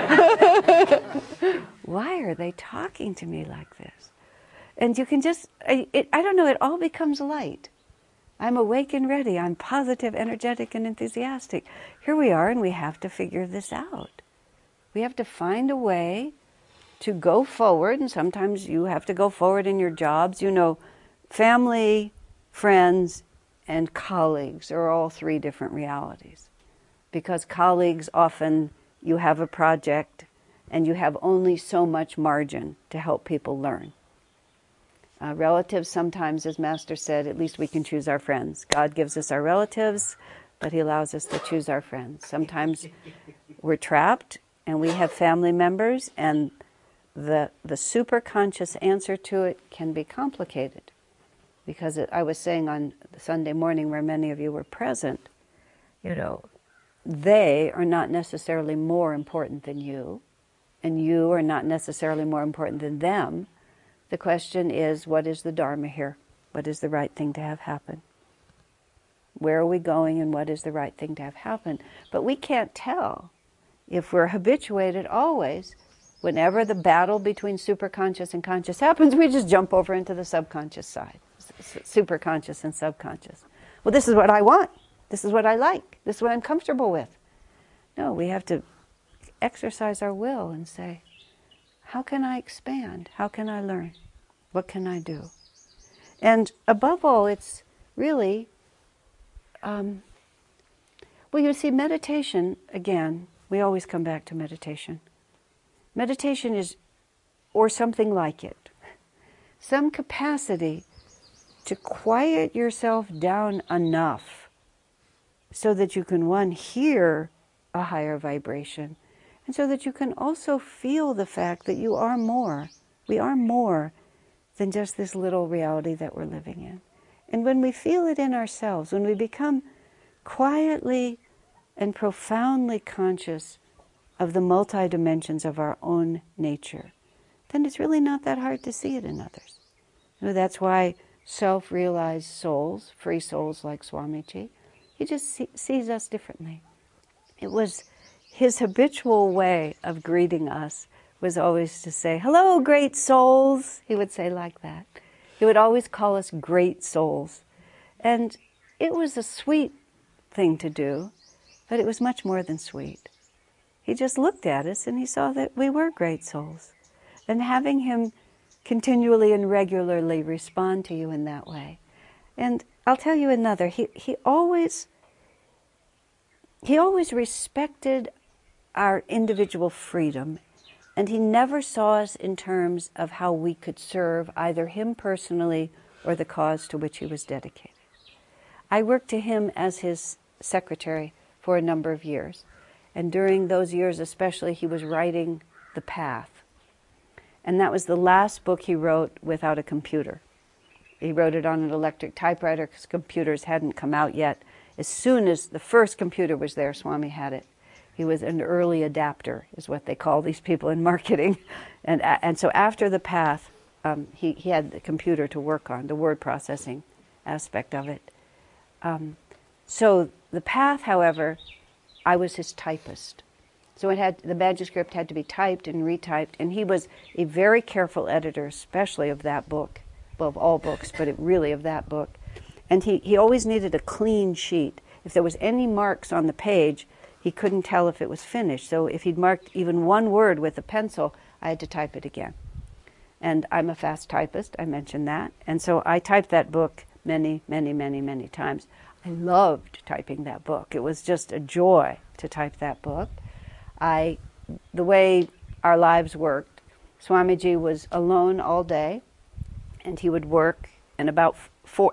Why are they talking to me like this? And you can just, I don't know, it all becomes light. I'm awake and ready. I'm positive, energetic, and enthusiastic. Here we are, and we have to figure this out. We have to find a way to go forward, and sometimes you have to go forward in your jobs. Family, friends, and colleagues are all 3 different realities. Because colleagues, often you have a project, and you have only so much margin to help people learn. Relatives, sometimes, as Master said, at least we can choose our friends. God gives us our relatives, but He allows us to choose our friends. Sometimes we're trapped, and we have family members, and the superconscious answer to it can be complicated. Because I was saying on Sunday morning, where many of you were present, they are not necessarily more important than you, and you are not necessarily more important than them. The question is, what is the Dharma here? What is the right thing to have happen? Where are we going, and what is the right thing to have happen? But we can't tell if we're habituated always. Whenever the battle between superconscious and conscious happens, we just jump over into the subconscious side, superconscious and subconscious. Well, this is what I want. This is what I like. This is what I'm comfortable with. No, we have to exercise our will and say, how can I expand? How can I learn? What can I do? And above all, it's really, you see, meditation, again, we always come back to meditation. Meditation is, or something like it, some capacity to quiet yourself down enough so that you can, 1, hear a higher vibration, and so that you can also feel the fact that you are more. We are more than just this little reality that we're living in. And when we feel it in ourselves, when we become quietly and profoundly conscious of the multi-dimensions of our own nature, then it's really not that hard to see it in others. That's why self-realized souls, free souls like Swamiji, he just sees us differently. It was his habitual way of greeting us was always to say, hello, great souls. He would say like that. He would always call us great souls. And it was a sweet thing to do, but it was much more than sweet. He just looked at us and he saw that we were great souls. And having him continually and regularly respond to you in that way. And I'll tell you another, he always respected our individual freedom, and he never saw us in terms of how we could serve either him personally or the cause to which he was dedicated. I worked to him as his secretary for a number of years. And during those years especially, he was writing The Path. And that was the last book he wrote without a computer. He wrote it on an electric typewriter because computers hadn't come out yet. As soon as the first computer was there, Swami had it. He was an early adapter, is what they call these people in marketing. And so after The Path, he had the computer to work on, the word processing aspect of it. So The Path, however, I was his typist. So the manuscript had to be typed and retyped, and he was a very careful editor, especially of that book, well, of all books, but really of that book. And he always needed a clean sheet. If there was any marks on the page, he couldn't tell if it was finished. So if he'd marked even one word with a pencil, I had to type it again. And I'm a fast typist, I mentioned that. And so I typed that book many, many, many, many times. I loved typing that book. It was just a joy to type that book. The way our lives worked, Swamiji was alone all day, and he would work, and at 4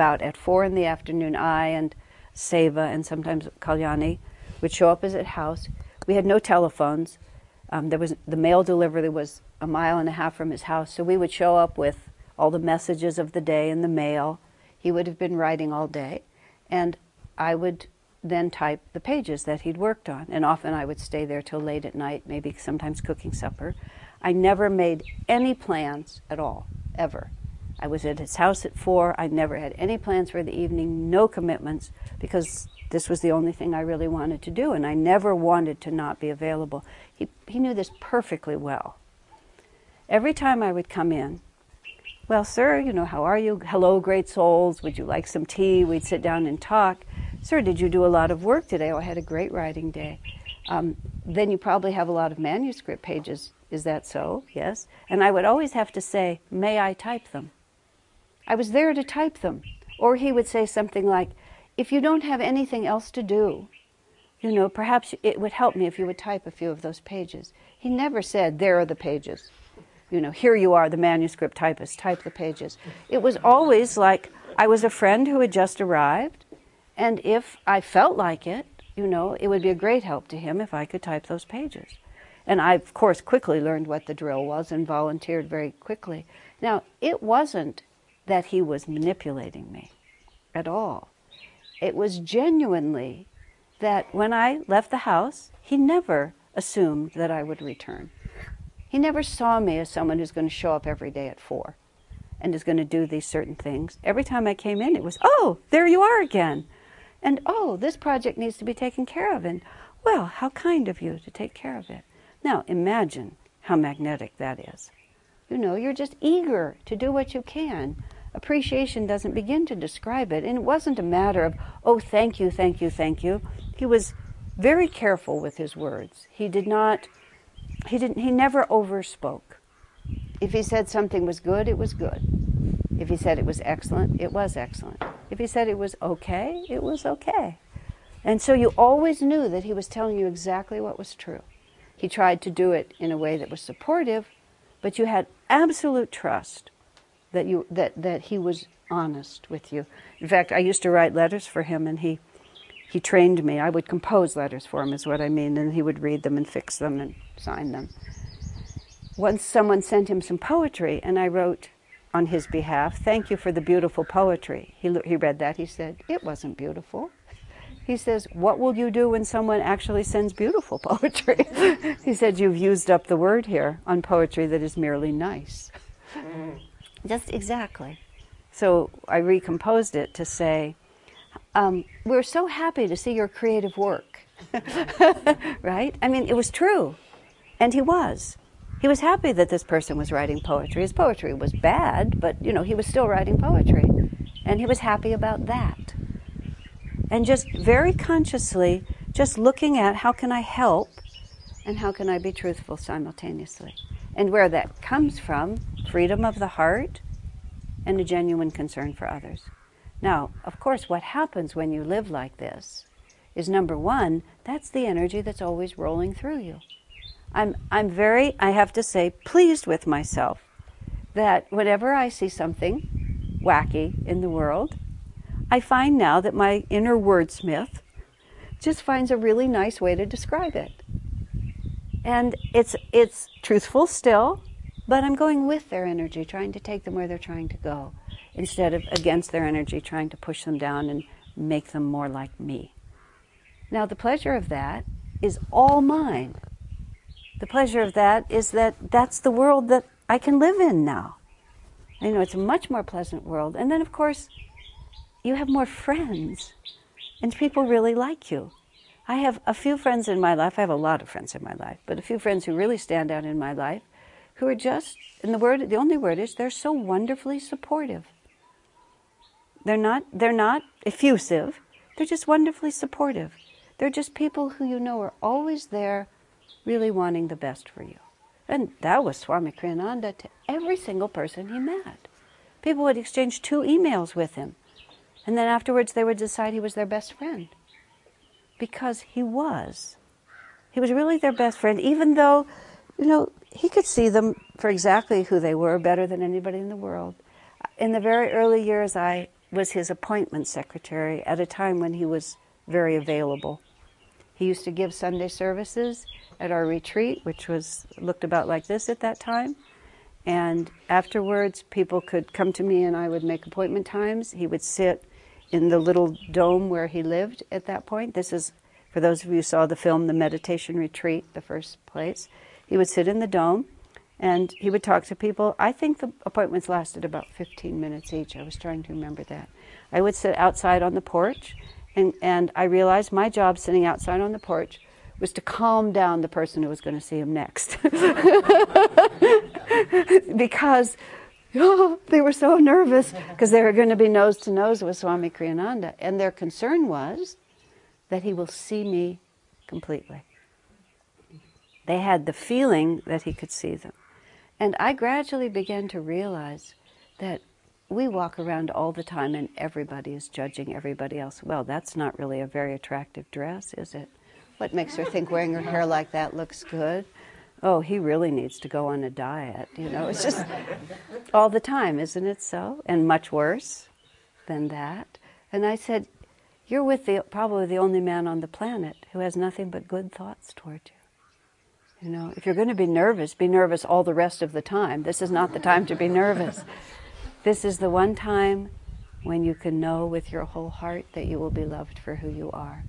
in the afternoon, I and Seva and sometimes Kalyani would show up at his house. We had no telephones. The mail delivery was 1.5 miles from his house, so we would show up with all the messages of the day in the mail. He would have been writing all day, and I would then type the pages that he'd worked on. And often I would stay there till late at night, maybe sometimes cooking supper. I never made any plans at all, ever. I was at his house at 4. I never had any plans for the evening, no commitments, because this was the only thing I really wanted to do, and I never wanted to not be available. He knew this perfectly well. Every time I would come in, well, sir, how are you? Hello, great souls. Would you like some tea? We'd sit down and talk. Sir, did you do a lot of work today? Oh, I had a great writing day. Then you probably have a lot of manuscript pages. Is that so? Yes. And I would always have to say, may I type them? I was there to type them. Or he would say something like, if you don't have anything else to do, perhaps it would help me if you would type a few of those pages. He never said, there are the pages. Here you are, the manuscript typist, type the pages. It was always like I was a friend who had just arrived, and if I felt like it, it would be a great help to him if I could type those pages. And I, of course, quickly learned what the drill was and volunteered very quickly. Now, it wasn't that he was manipulating me at all. It was genuinely that when I left the house, he never assumed that I would return. He never saw me as someone who's going to show up every day at 4 and is going to do these certain things. Every time I came in, it was, oh, there you are again. And, oh, this project needs to be taken care of. And, well, how kind of you to take care of it. Now, imagine how magnetic that is. You're just eager to do what you can. Appreciation doesn't begin to describe it. And it wasn't a matter of, oh, thank you, thank you, thank you. He was very careful with his words. He never overspoke. If he said something was good, it was good. If he said it was excellent, it was excellent. If he said it was okay, it was okay. And so you always knew that he was telling you exactly what was true. He tried to do it in a way that was supportive, but you had absolute trust that he was honest with you. In fact, I used to write letters for him, and he trained me. I would compose letters for him, is what I mean, and he would read them and fix them and sign them. Once someone sent him some poetry, and I wrote on his behalf, thank you for the beautiful poetry. He read that. He said, it wasn't beautiful. He says, what will you do when someone actually sends beautiful poetry? He said, you've used up the word here on poetry that is merely nice. Just exactly. So I recomposed it to say, we're so happy to see your creative work. Right? I mean, it was true. And he was. He was happy that this person was writing poetry. His poetry was bad, but, he was still writing poetry. And he was happy about that. And just very consciously, just looking at how can I help and how can I be truthful simultaneously. And where that comes from, freedom of the heart and a genuine concern for others. Now, of course, what happens when you live like this is, number one, that's the energy that's always rolling through you. I'm very, I have to say, pleased with myself that whenever I see something wacky in the world, I find now that my inner wordsmith just finds a really nice way to describe it. And it's truthful still, but I'm going with their energy, trying to take them where they're trying to go, instead of against their energy, trying to push them down and make them more like me. Now, the pleasure of that is all mine. The pleasure of that is that that's the world that I can live in now. You know, it's a much more pleasant world. And then, of course, you have more friends, and people really like you. I have a few friends in my life. I have a lot of friends in my life, but a few friends who really stand out in my life, who are just, and the only word is, they're so wonderfully supportive. They're not effusive. They're just wonderfully supportive. They're just people who you know are always there, really wanting the best for you. And that was Swami Kriyananda to every single person he met. People would exchange 2 emails with him, and then afterwards they would decide he was their best friend. Because he was really their best friend, even though, you know, he could see them for exactly who they were better than anybody in the world. In the very early years, I was his appointment secretary at a time when he was very available. He used to give Sunday services at our retreat, which looked about like this at that time. And afterwards, people could come to me and I would make appointment times. He would sit in the little dome where he lived at that point. This is, for those of you who saw the film, The Meditation Retreat, the first place. He would sit in the dome and he would talk to people. I think the appointments lasted about 15 minutes each. I was trying to remember that. I would sit outside on the porch, and I realized my job sitting outside on the porch was to calm down the person who was going to see him next. Because they were so nervous because they were going to be nose to nose with Swami Kriyananda. And their concern was that he will see me completely. They had the feeling that he could see them. And I gradually began to realize that we walk around all the time and everybody is judging everybody else. Well, that's not really a very attractive dress, is it? What makes her think wearing her hair like that looks good? Oh, he really needs to go on a diet. You know, it's just all the time, isn't it so? And much worse than that. And I said, you're with probably the only man on the planet who has nothing but good thoughts toward you. You know, if you're going to be nervous all the rest of the time. This is not the time to be nervous. This is the one time when you can know with your whole heart that you will be loved for who you are.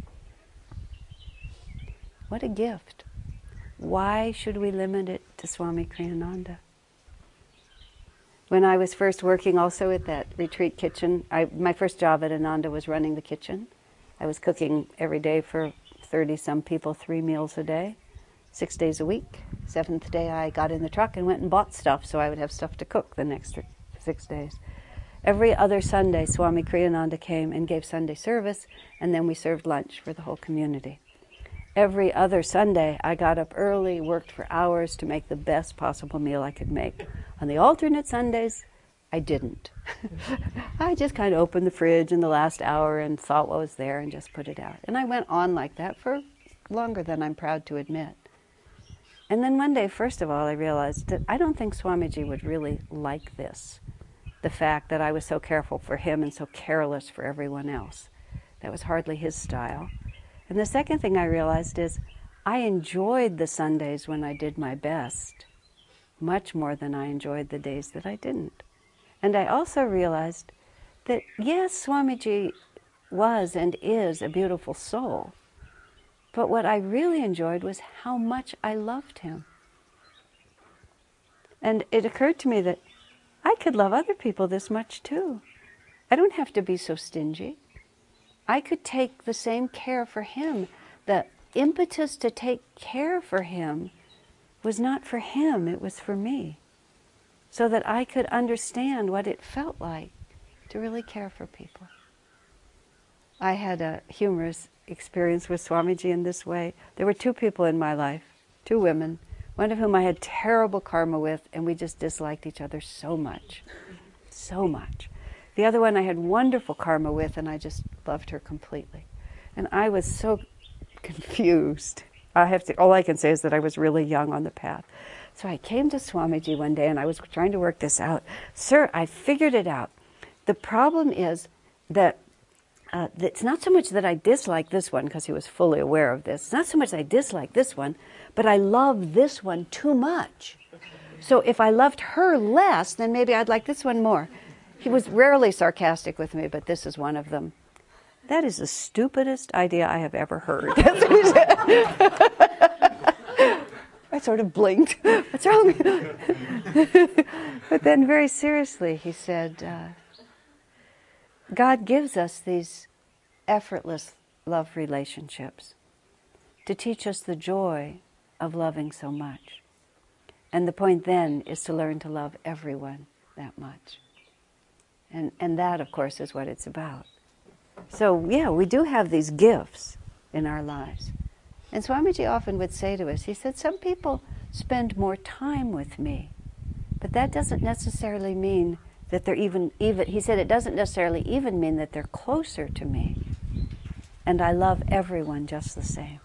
What a gift. Why should we limit it to Swami Kriyananda? When I was first working also at that retreat kitchen, my first job at Ananda was running the kitchen. I was cooking every day for 30-some people, 3 meals a day, 6 days a week. 7th day I got in the truck and went and bought stuff so I would have stuff to cook the next 6 days. Every other Sunday, Swami Kriyananda came and gave Sunday service, and then we served lunch for the whole community. Every other Sunday, I got up early, worked for hours to make the best possible meal I could make. On the alternate Sundays, I didn't. I just kind of opened the fridge in the last hour and thought what was there and just put it out. And I went on like that for longer than I'm proud to admit. And then one day, first of all, I realized that I don't think Swamiji would really like this, the fact that I was so careful for him and so careless for everyone else. That was hardly his style. And the second thing I realized is I enjoyed the Sundays when I did my best much more than I enjoyed the days that I didn't. And I also realized that, yes, Swamiji was and is a beautiful soul, but what I really enjoyed was how much I loved him. And it occurred to me that I could love other people this much too. I don't have to be so stingy. I could take the same care for him. The impetus to take care for him was not for him, it was for me. So that I could understand what it felt like to really care for people. I had a humorous experience with Swamiji in this way. There were 2 people in my life, 2 women, one of whom I had terrible karma with, and we just disliked each other so much. So much. The other one I had wonderful karma with, and I just loved her completely. And I was so confused. All I can say is that I was really young on the path. So I came to Swamiji one day, and I was trying to work this out. Sir, I figured it out. The problem is that it's not so much that I dislike this one, because he was fully aware of this. It's not so much that I dislike this one, but I love this one too much. So if I loved her less, then maybe I'd like this one more. He was rarely sarcastic with me, but this is one of them. That is the stupidest idea I have ever heard. That's what he said. I sort of blinked. What's wrong? But then very seriously he said, God gives us these effortless love relationships to teach us the joy of loving so much. And the point then is to learn to love everyone that much. And that, of course, is what it's about. So, yeah, we do have these gifts in our lives. And Swamiji often would say to us, he said, some people spend more time with me, but that doesn't necessarily mean that they're even, he said, it doesn't necessarily even mean that they're closer to me. And I love everyone just the same.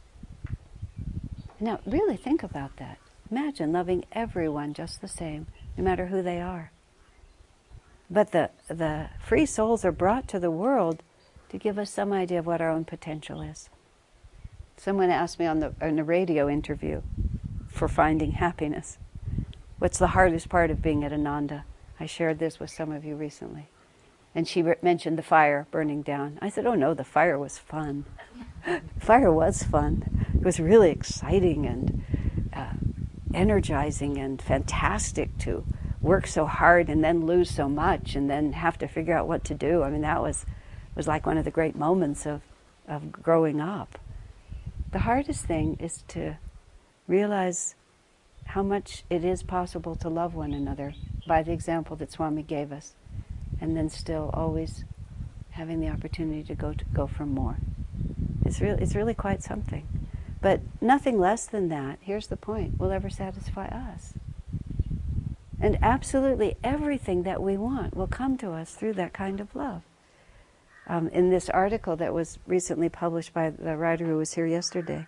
Now, really think about that. Imagine loving everyone just the same, no matter who they are. But the free souls are brought to the world to give us some idea of what our own potential is. Someone asked me in a radio interview for finding happiness, what's the hardest part of being at Ananda? I shared this with some of you recently. And she mentioned the fire burning down. I said, oh no, the fire was fun. Fire was fun. It was really exciting and energizing and fantastic to work so hard and then lose so much and then have to figure out what to do. I mean, that was like one of the great moments of growing up. The hardest thing is to realize how much it is possible to love one another by the example that Swami gave us, and then still always having the opportunity to go for more. It's really quite something. But nothing less than that, here's the point, will ever satisfy us. And absolutely everything that we want will come to us through that kind of love. In this article that was recently published by the writer who was here yesterday,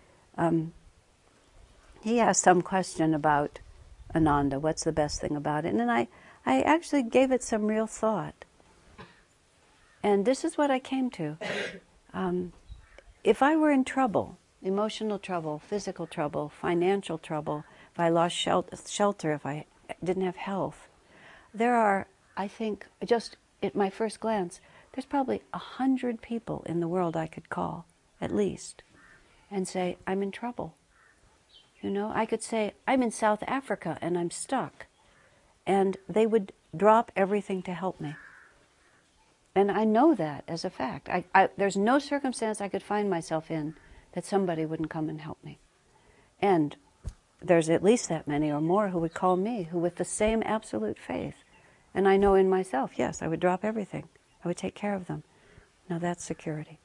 he asked some question about Ananda, what's the best thing about it? And then I actually gave it some real thought. And this is what I came to. If I were in trouble, emotional trouble, physical trouble, financial trouble, if I lost shelter, if I didn't have health, there are, I think, just at my first glance, there's probably 100 people in the world I could call, at least, and say, I'm in trouble. You know, I could say, I'm in South Africa and I'm stuck. And they would drop everything to help me. And I know that as a fact. There's no circumstance I could find myself in that somebody wouldn't come and help me. And there's at least that many or more who would call me, who with the same absolute faith. And I know in myself, yes, I would drop everything. I would take care of them. Now that's security.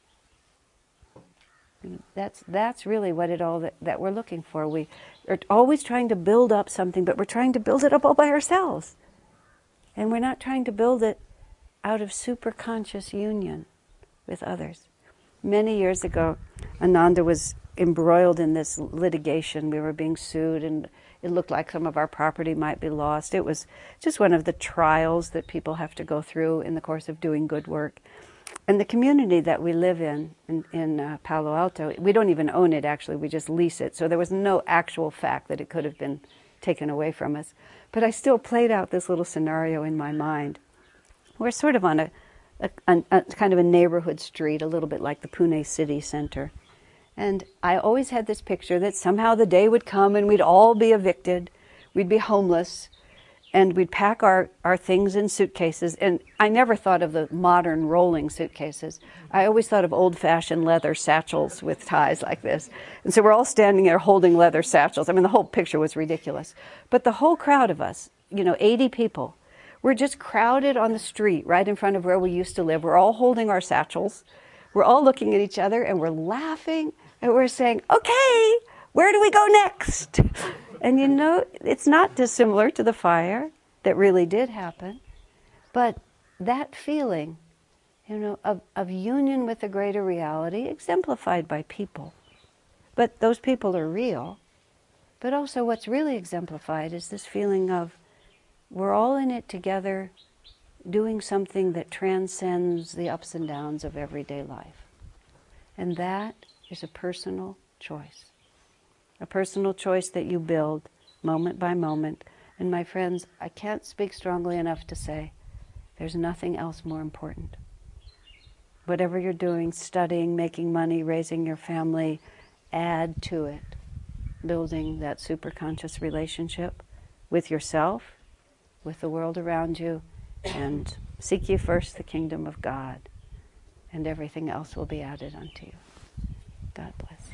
That's really what it all that we're looking for. We are always trying to build up something, but we're trying to build it up all by ourselves. And we're not trying to build it out of super conscious union with others. Many years ago, Ananda was embroiled in this litigation. We were being sued, and it looked like some of our property might be lost. It was just one of the trials that people have to go through in the course of doing good work. And the community that we live in Palo Alto, we don't even own it actually, we just lease it. So there was no actual fact that it could have been taken away from us. But I still played out this little scenario in my mind. We're sort of on a kind of a neighborhood street, a little bit like the Pune city center. And I always had this picture that somehow the day would come and we'd all be evicted, we'd be homeless, and we'd pack our things in suitcases. And I never thought of the modern rolling suitcases. I always thought of old-fashioned leather satchels with ties like this. And so we're all standing there holding leather satchels. I mean, the whole picture was ridiculous. But the whole crowd of us, 80 people, we're just crowded on the street right in front of where we used to live. We're all holding our satchels. We're all looking at each other and we're laughing and we're saying, okay, where do we go next? And it's not dissimilar to the fire that really did happen. But that feeling, of union with a greater reality, exemplified by people. But those people are real. But also what's really exemplified is this feeling of we're all in it together doing something that transcends the ups and downs of everyday life. And that is a personal choice. A personal choice that you build moment by moment. And my friends, I can't speak strongly enough to say there's nothing else more important. Whatever you're doing, studying, making money, raising your family, add to it. Building that superconscious relationship with yourself, with the world around you, and seek ye first the kingdom of God, and everything else will be added unto you. God bless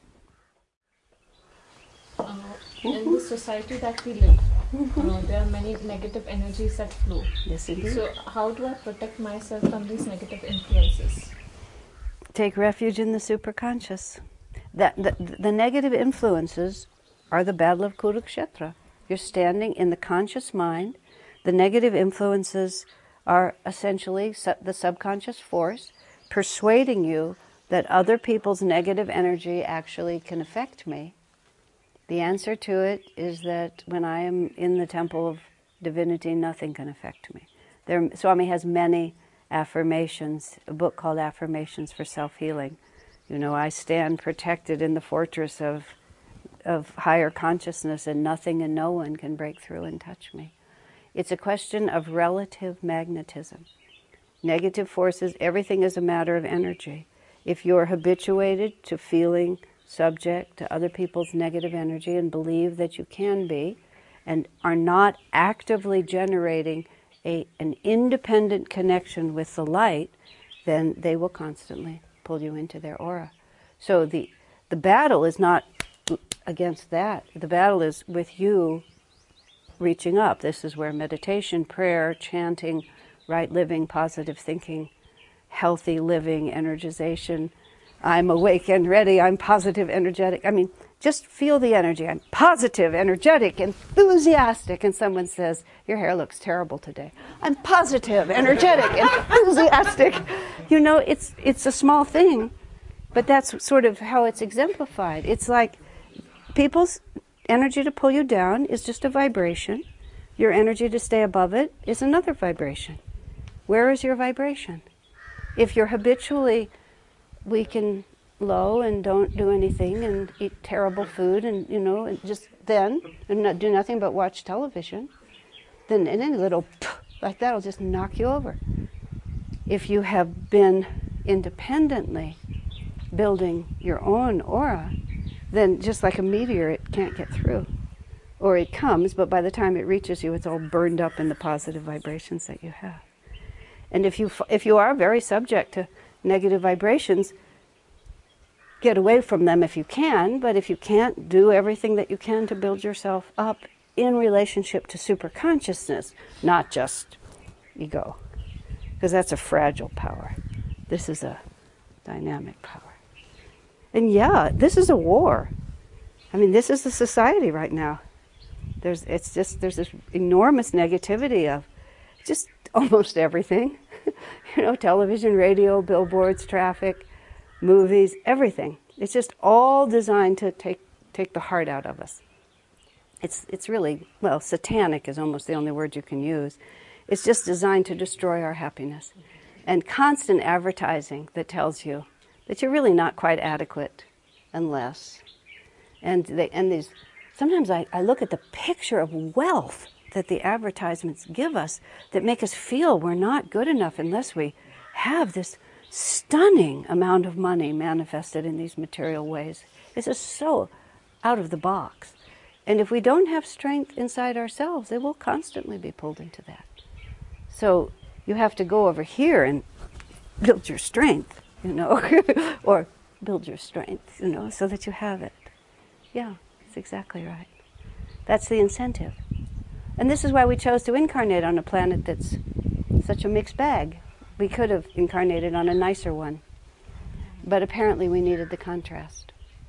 you. In the society that we live, there are many negative energies that flow. Yes, indeed. So how do I protect myself from these negative influences? Take refuge in the superconscious. The negative influences are the battle of Kurukshetra. You're standing in the conscious mind. The negative influences are essentially the subconscious force persuading you that other people's negative energy actually can affect me. The answer to it is that when I am in the temple of divinity, nothing can affect me. Swami has many affirmations, a book called Affirmations for Self-Healing. You know, I stand protected in the fortress of higher consciousness, and nothing and no one can break through and touch me. It's a question of relative magnetism. Negative forces, everything is a matter of energy. If you're habituated to feeling subject to other people's negative energy and believe that you can be, and are not actively generating an independent connection with the light, then they will constantly pull you into their aura. So the battle is not against that. The battle is with you reaching up. This is where meditation, prayer, chanting, right living, positive thinking, healthy living, energization, I'm awake and ready, I'm positive, energetic. I mean, just feel the energy. I'm positive, energetic, enthusiastic. And someone says, your hair looks terrible today. I'm positive, energetic, enthusiastic. You know, it's a small thing, but that's sort of how it's exemplified. It's like people's energy to pull you down is just a vibration. Your energy to stay above it is another vibration. Where is your vibration? If you're habitually weak and low and don't do anything and eat terrible food and, you know, and just then and not do nothing but watch television, then any little like that will just knock you over. If you have been independently building your own aura, then just like a meteor, it can't get through. Or it comes, but by the time it reaches you, it's all burned up in the positive vibrations that you have. And if you are very subject to negative vibrations, get away from them if you can, but if you can't, do everything that you can to build yourself up in relationship to superconsciousness, not just ego, because that's a fragile power. This is a dynamic power. And yeah, this is a war. I mean, this is the society right now. There's this enormous negativity of just almost everything. You know, television, radio, billboards, traffic, movies, everything. It's just all designed to take the heart out of us. It's really, well, satanic is almost the only word you can use. It's just designed to destroy our happiness. And constant advertising that tells you that you're really not quite adequate unless. And these, sometimes I look at the picture of wealth that the advertisements give us that make us feel we're not good enough unless we have this stunning amount of money manifested in these material ways. This is so out of the box. And if we don't have strength inside ourselves, they will constantly be pulled into that. So you have to go over here and build your strength, you know, or build your strength, you know, so that you have it. Yeah, that's exactly right. That's the incentive. And this is why we chose to incarnate on a planet that's such a mixed bag. We could have incarnated on a nicer one, but apparently we needed the contrast.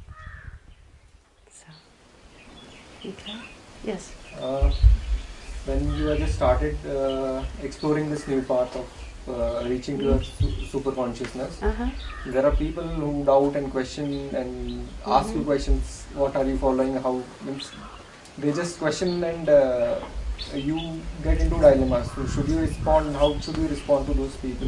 So, okay. Yes? When you had just started exploring this new path of reaching to a super consciousness, there are people who doubt and question and ask you questions, what are you following, how, means they just question and you get into dilemmas. So should you respond? How should we respond to those people?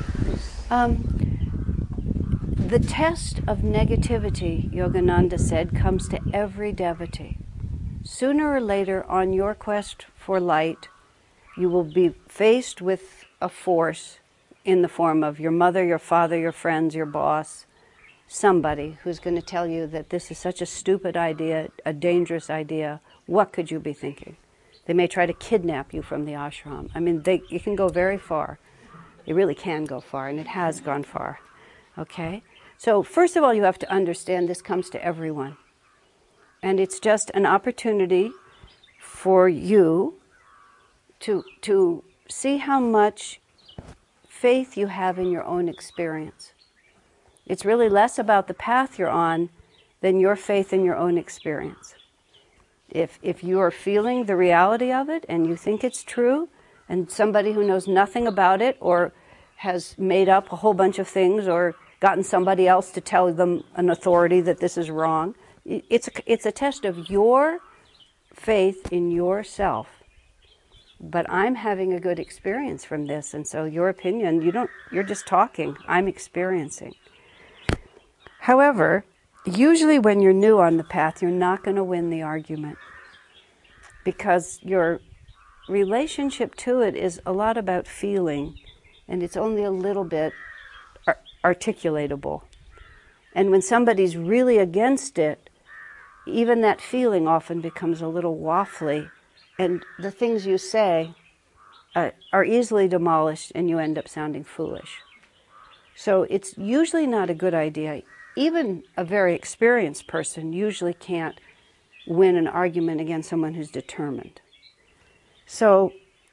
The test of negativity, Yogananda said, comes to every devotee. Sooner or later, on your quest for light, you will be faced with a force in the form of your mother, your father, your friends, your boss, somebody who's going to tell you that this is such a stupid idea, a dangerous idea. What could you be thinking? They may try to kidnap you from the ashram. I mean, it can go very far. It really can go far, and it has gone far. Okay? So first of all, you have to understand this comes to everyone. And it's just an opportunity for you to see how much faith you have in your own experience. It's really less about the path you're on than your faith in your own experience. If you are feeling the reality of it and you think it's true, and somebody who knows nothing about it or has made up a whole bunch of things or gotten somebody else to tell them, an authority, that this is wrong, it's a test of your faith in yourself. But I'm having a good experience from this, and so your opinion, you're just talking. I'm experiencing. However, usually when you're new on the path, you're not going to win the argument, because your relationship to it is a lot about feeling, and it's only a little bit articulatable. And when somebody's really against it, even that feeling often becomes a little waffly, and the things you say are easily demolished, and you end up sounding foolish. So it's usually not a good idea. Even a very experienced person usually can't win an argument against someone who's determined. So,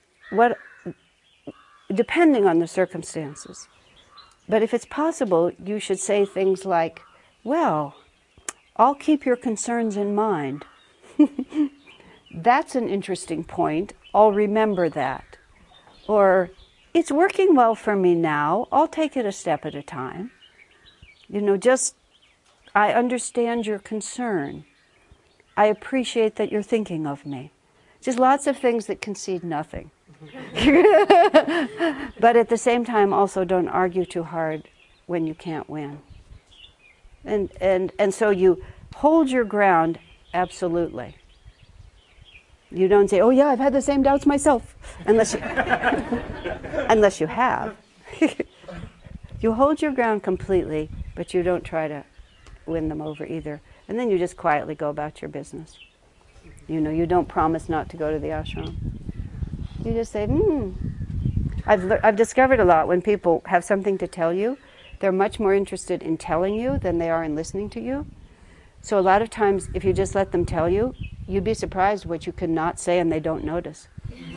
depending on the circumstances. But if it's possible, you should say things like, well, I'll keep your concerns in mind. That's an interesting point. I'll remember that. Or, it's working well for me now. I'll take it a step at a time. I understand your concern. I appreciate that you're thinking of me. Just lots of things that concede nothing. But at the same time, also don't argue too hard when you can't win. And so you hold your ground absolutely. You don't say, oh yeah, I've had the same doubts myself, unless you have. You hold your ground completely, but you don't try to win them over either. And then you just quietly go about your business. You don't promise not to go to the ashram. You just say, I've discovered a lot when people have something to tell you, they're much more interested in telling you than they are in listening to you. So a lot of times, if you just let them tell you, you'd be surprised what you could not say and they don't notice.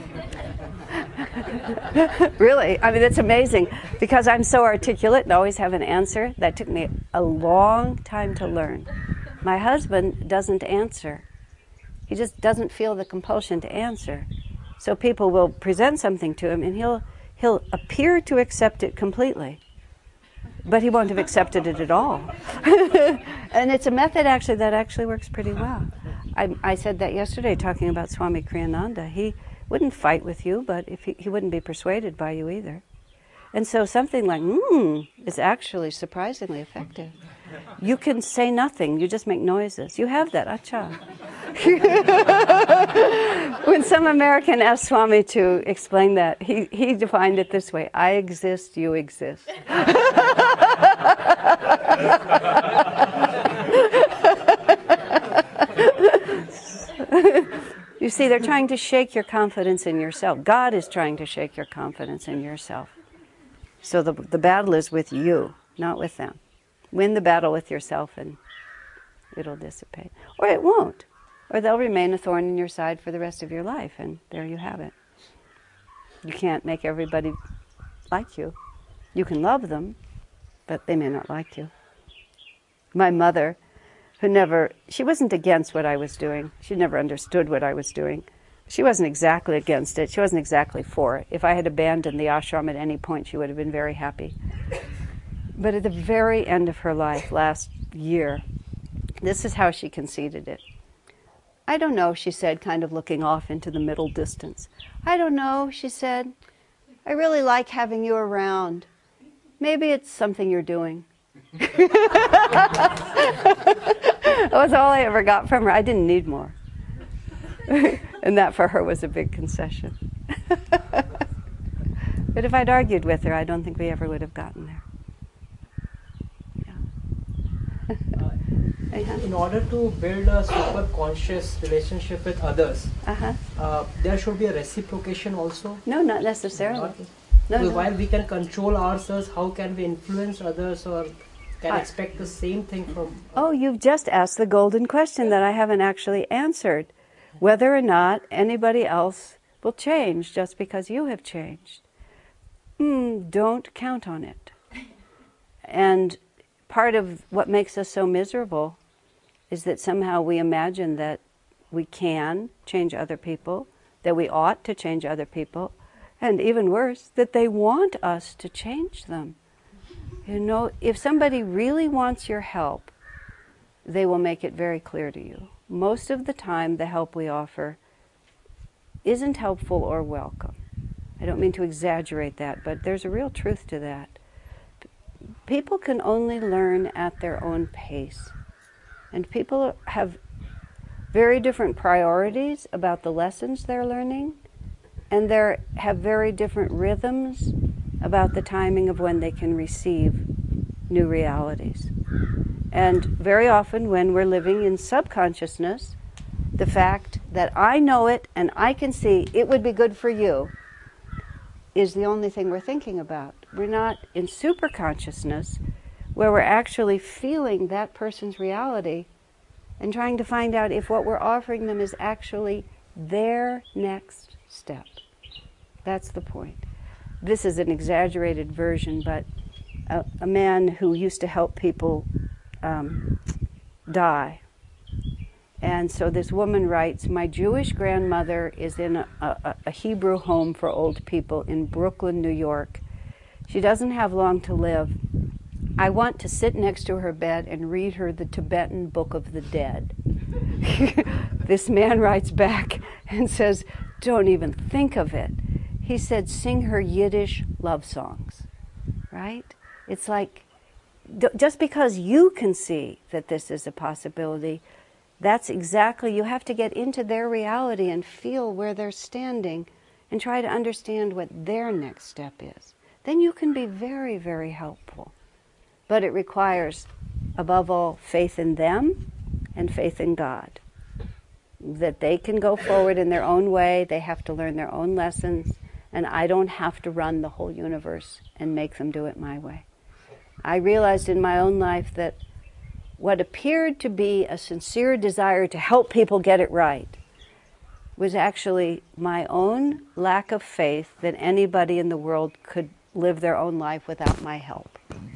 Really, I mean, it's amazing. Because I'm so articulate and always have an answer, that took me a long time to learn. My husband doesn't answer. He just doesn't feel the compulsion to answer. So people will present something to him and he'll appear to accept it completely. But he won't have accepted it at all. And it's a method that actually works pretty well. I said that yesterday talking about Swami Kriyananda. He wouldn't fight with you, but if he wouldn't be persuaded by you either. And so something like, is actually surprisingly effective. You can say nothing, you just make noises. You have that, acha. When some American asked Swami to explain that, he defined it this way: I exist, you exist. You see, they're trying to shake your confidence in yourself. God is trying to shake your confidence in yourself. So the battle is with you, not with them. Win the battle with yourself and it'll dissipate. Or it won't. Or they'll remain a thorn in your side for the rest of your life, and there you have it. You can't make everybody like you. You can love them, but they may not like you. My mother, she wasn't against what I was doing. She never understood what I was doing. She wasn't exactly against it. She wasn't exactly for it. If I had abandoned the ashram at any point, she would have been very happy. But at the very end of her life, last year, this is how she conceded it. I don't know, she said, kind of looking off into the middle distance. I don't know, she said. I really like having you around. Maybe it's something you're doing. That was all I ever got from her. I didn't need more. And that for her was a big concession. But if I'd argued with her, I don't think we ever would have gotten there. Yeah. In order to build a super conscious relationship with others, there should be a reciprocation also? No, not necessarily. No. While we can control ourselves, how can we influence others or can expect the same thing from... Oh, you've just asked the golden question that I haven't actually answered. Whether or not anybody else will change just because you have changed. Don't count on it. And part of what makes us so miserable is that somehow we imagine that we can change other people, that we ought to change other people, and even worse, that they want us to change them. You know, if somebody really wants your help, they will make it very clear to you. Most of the time, the help we offer isn't helpful or welcome. I don't mean to exaggerate that, but there's a real truth to that. People can only learn at their own pace. And people have very different priorities about the lessons they're learning, and they have very different rhythms about the timing of when they can receive new realities. And very often when we're living in subconsciousness, the fact that I know it and I can see it would be good for you is the only thing we're thinking about. We're not in superconsciousness where we're actually feeling that person's reality and trying to find out if what we're offering them is actually their next step. That's the point. This is an exaggerated version, but a man who used to help people die. And so this woman writes, my Jewish grandmother is in a Hebrew home for old people in Brooklyn, New York. She doesn't have long to live. I want to sit next to her bed and read her the Tibetan Book of the Dead. This man writes back and says, don't even think of it. He said, sing her Yiddish love songs, right? It's like, just because you can see that this is a possibility, that's exactly, you have to get into their reality and feel where they're standing and try to understand what their next step is. Then you can be very, very helpful. But it requires, above all, faith in them and faith in God. That they can go forward in their own way, they have to learn their own lessons, and I don't have to run the whole universe and make them do it my way. I realized in my own life that what appeared to be a sincere desire to help people get it right was actually my own lack of faith that anybody in the world could live their own life without my help.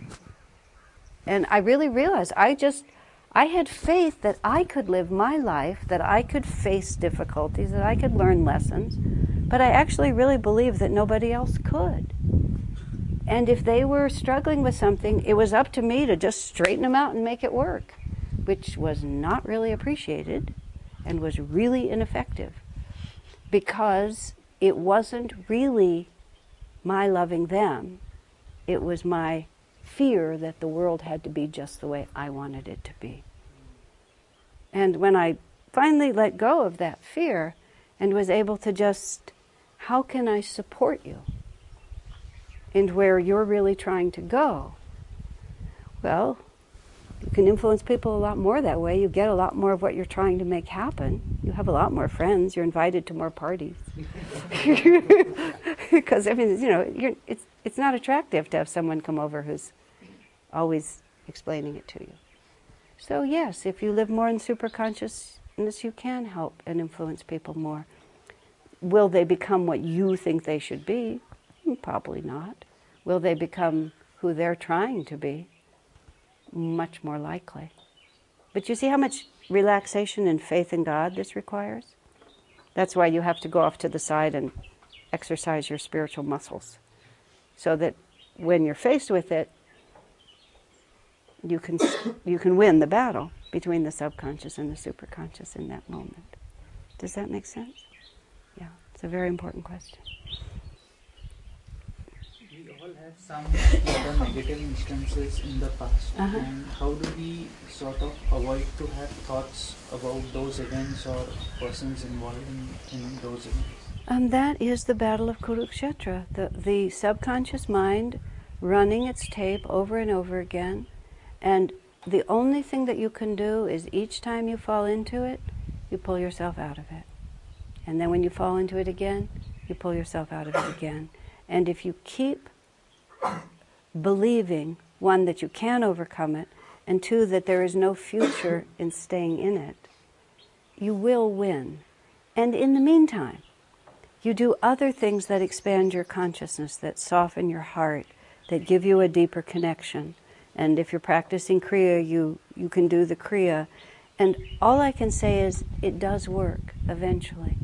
And I really realized I had faith that I could live my life, that I could face difficulties, that I could learn lessons, but I actually really believed that nobody else could. And if they were struggling with something, it was up to me to just straighten them out and make it work, which was not really appreciated and was really ineffective because it wasn't really my loving them. It was my fear that the world had to be just the way I wanted it to be. And when I finally let go of that fear and was able to just, how can I support you? And where you're really trying to go. Well, you can influence people a lot more that way. You get a lot more of what you're trying to make happen. You have a lot more friends. You're invited to more parties. Because I mean, you know, it's not attractive to have someone come over who's always explaining it to you. So yes, if you live more in superconsciousness, you can help and influence people more. Will they become what you think they should be? Probably not. Will they become who they're trying to be? Much more likely. But you see how much relaxation and faith in God this requires? That's why you have to go off to the side and exercise your spiritual muscles. So that when you're faced with it, you can win the battle between the subconscious and the superconscious in that moment. Does that make sense? Yeah, it's a very important question. We all have some other negative instances in the past, and how do we sort of avoid to have thoughts about those events or persons involved in those events? That is the battle of Kurukshetra, the subconscious mind running its tape over and over again, and the only thing that you can do is each time you fall into it, you pull yourself out of it. And then when you fall into it again, you pull yourself out of it again. And if you keep believing, one, that you can overcome it, and two, that there is no future in staying in it, you will win. And in the meantime, you do other things that expand your consciousness, that soften your heart, that give you a deeper connection. And if you're practicing Kriya, you can do the Kriya. And all I can say is it does work eventually.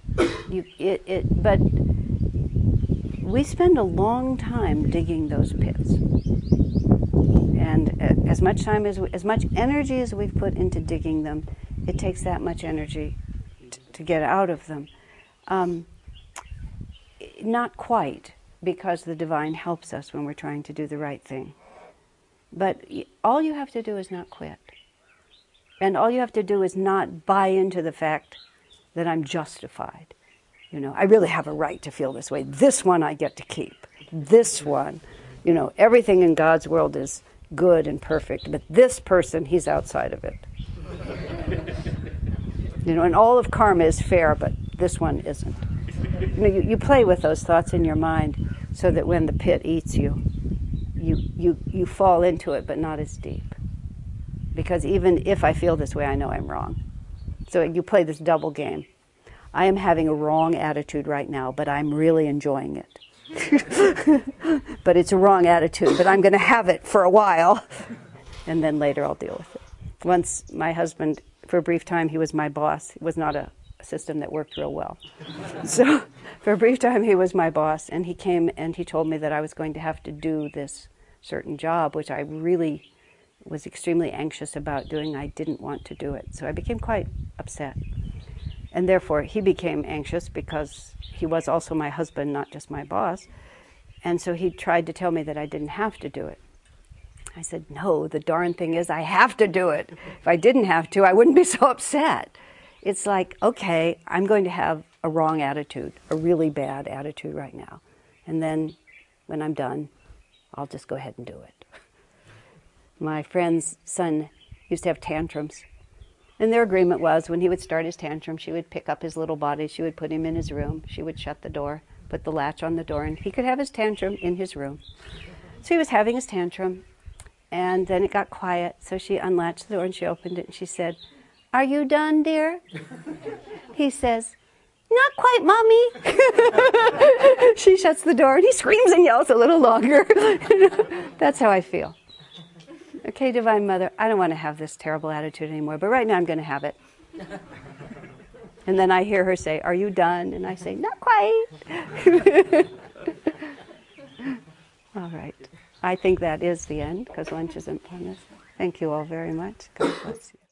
But we spend a long time digging those pits. And as much energy as we've put into digging them, it takes that much energy to get out of them. Not quite, because the divine helps us when we're trying to do the right thing. But all you have to do is not quit. And all you have to do is not buy into the fact that I'm justified. You know, I really have a right to feel this way. This one I get to keep. This one, you know, everything in God's world is good and perfect, but this person, he's outside of it. You know, and all of karma is fair, but this one isn't. You know, you play with those thoughts in your mind so that when the pit eats you, you fall into it, but not as deep. Because even if I feel this way, I know I'm wrong. So you play this double game. I am having a wrong attitude right now, but I'm really enjoying it. But it's a wrong attitude, but I'm going to have it for a while, and then later I'll deal with it. Once my husband, for a brief time, he was my boss. It was not a system that worked real well. So for a brief time, he was my boss, and he came and he told me that I was going to have to do this certain job, which I really was extremely anxious about doing. I didn't want to do it. So I became quite upset. And therefore, he became anxious because he was also my husband, not just my boss. And so he tried to tell me that I didn't have to do it. I said, no, the darn thing is I have to do it. If I didn't have to, I wouldn't be so upset. It's like, okay, I'm going to have a wrong attitude, a really bad attitude right now. And then when I'm done, I'll just go ahead and do it. My friend's son used to have tantrums. And their agreement was when he would start his tantrum, she would pick up his little body, she would put him in his room, she would shut the door, put the latch on the door, and he could have his tantrum in his room. So he was having his tantrum, and then it got quiet, so she unlatched the door and she opened it and she said, "Are you done, dear?" He says, "Not quite, Mommy." She shuts the door and he screams and yells a little longer. That's how I feel. Okay, Divine Mother, I don't want to have this terrible attitude anymore, but right now I'm going to have it. And then I hear her say, "Are you done?" And I say, "Not quite." All right. I think that is the end, because lunch isn't upon us. Thank you all very much. God bless you.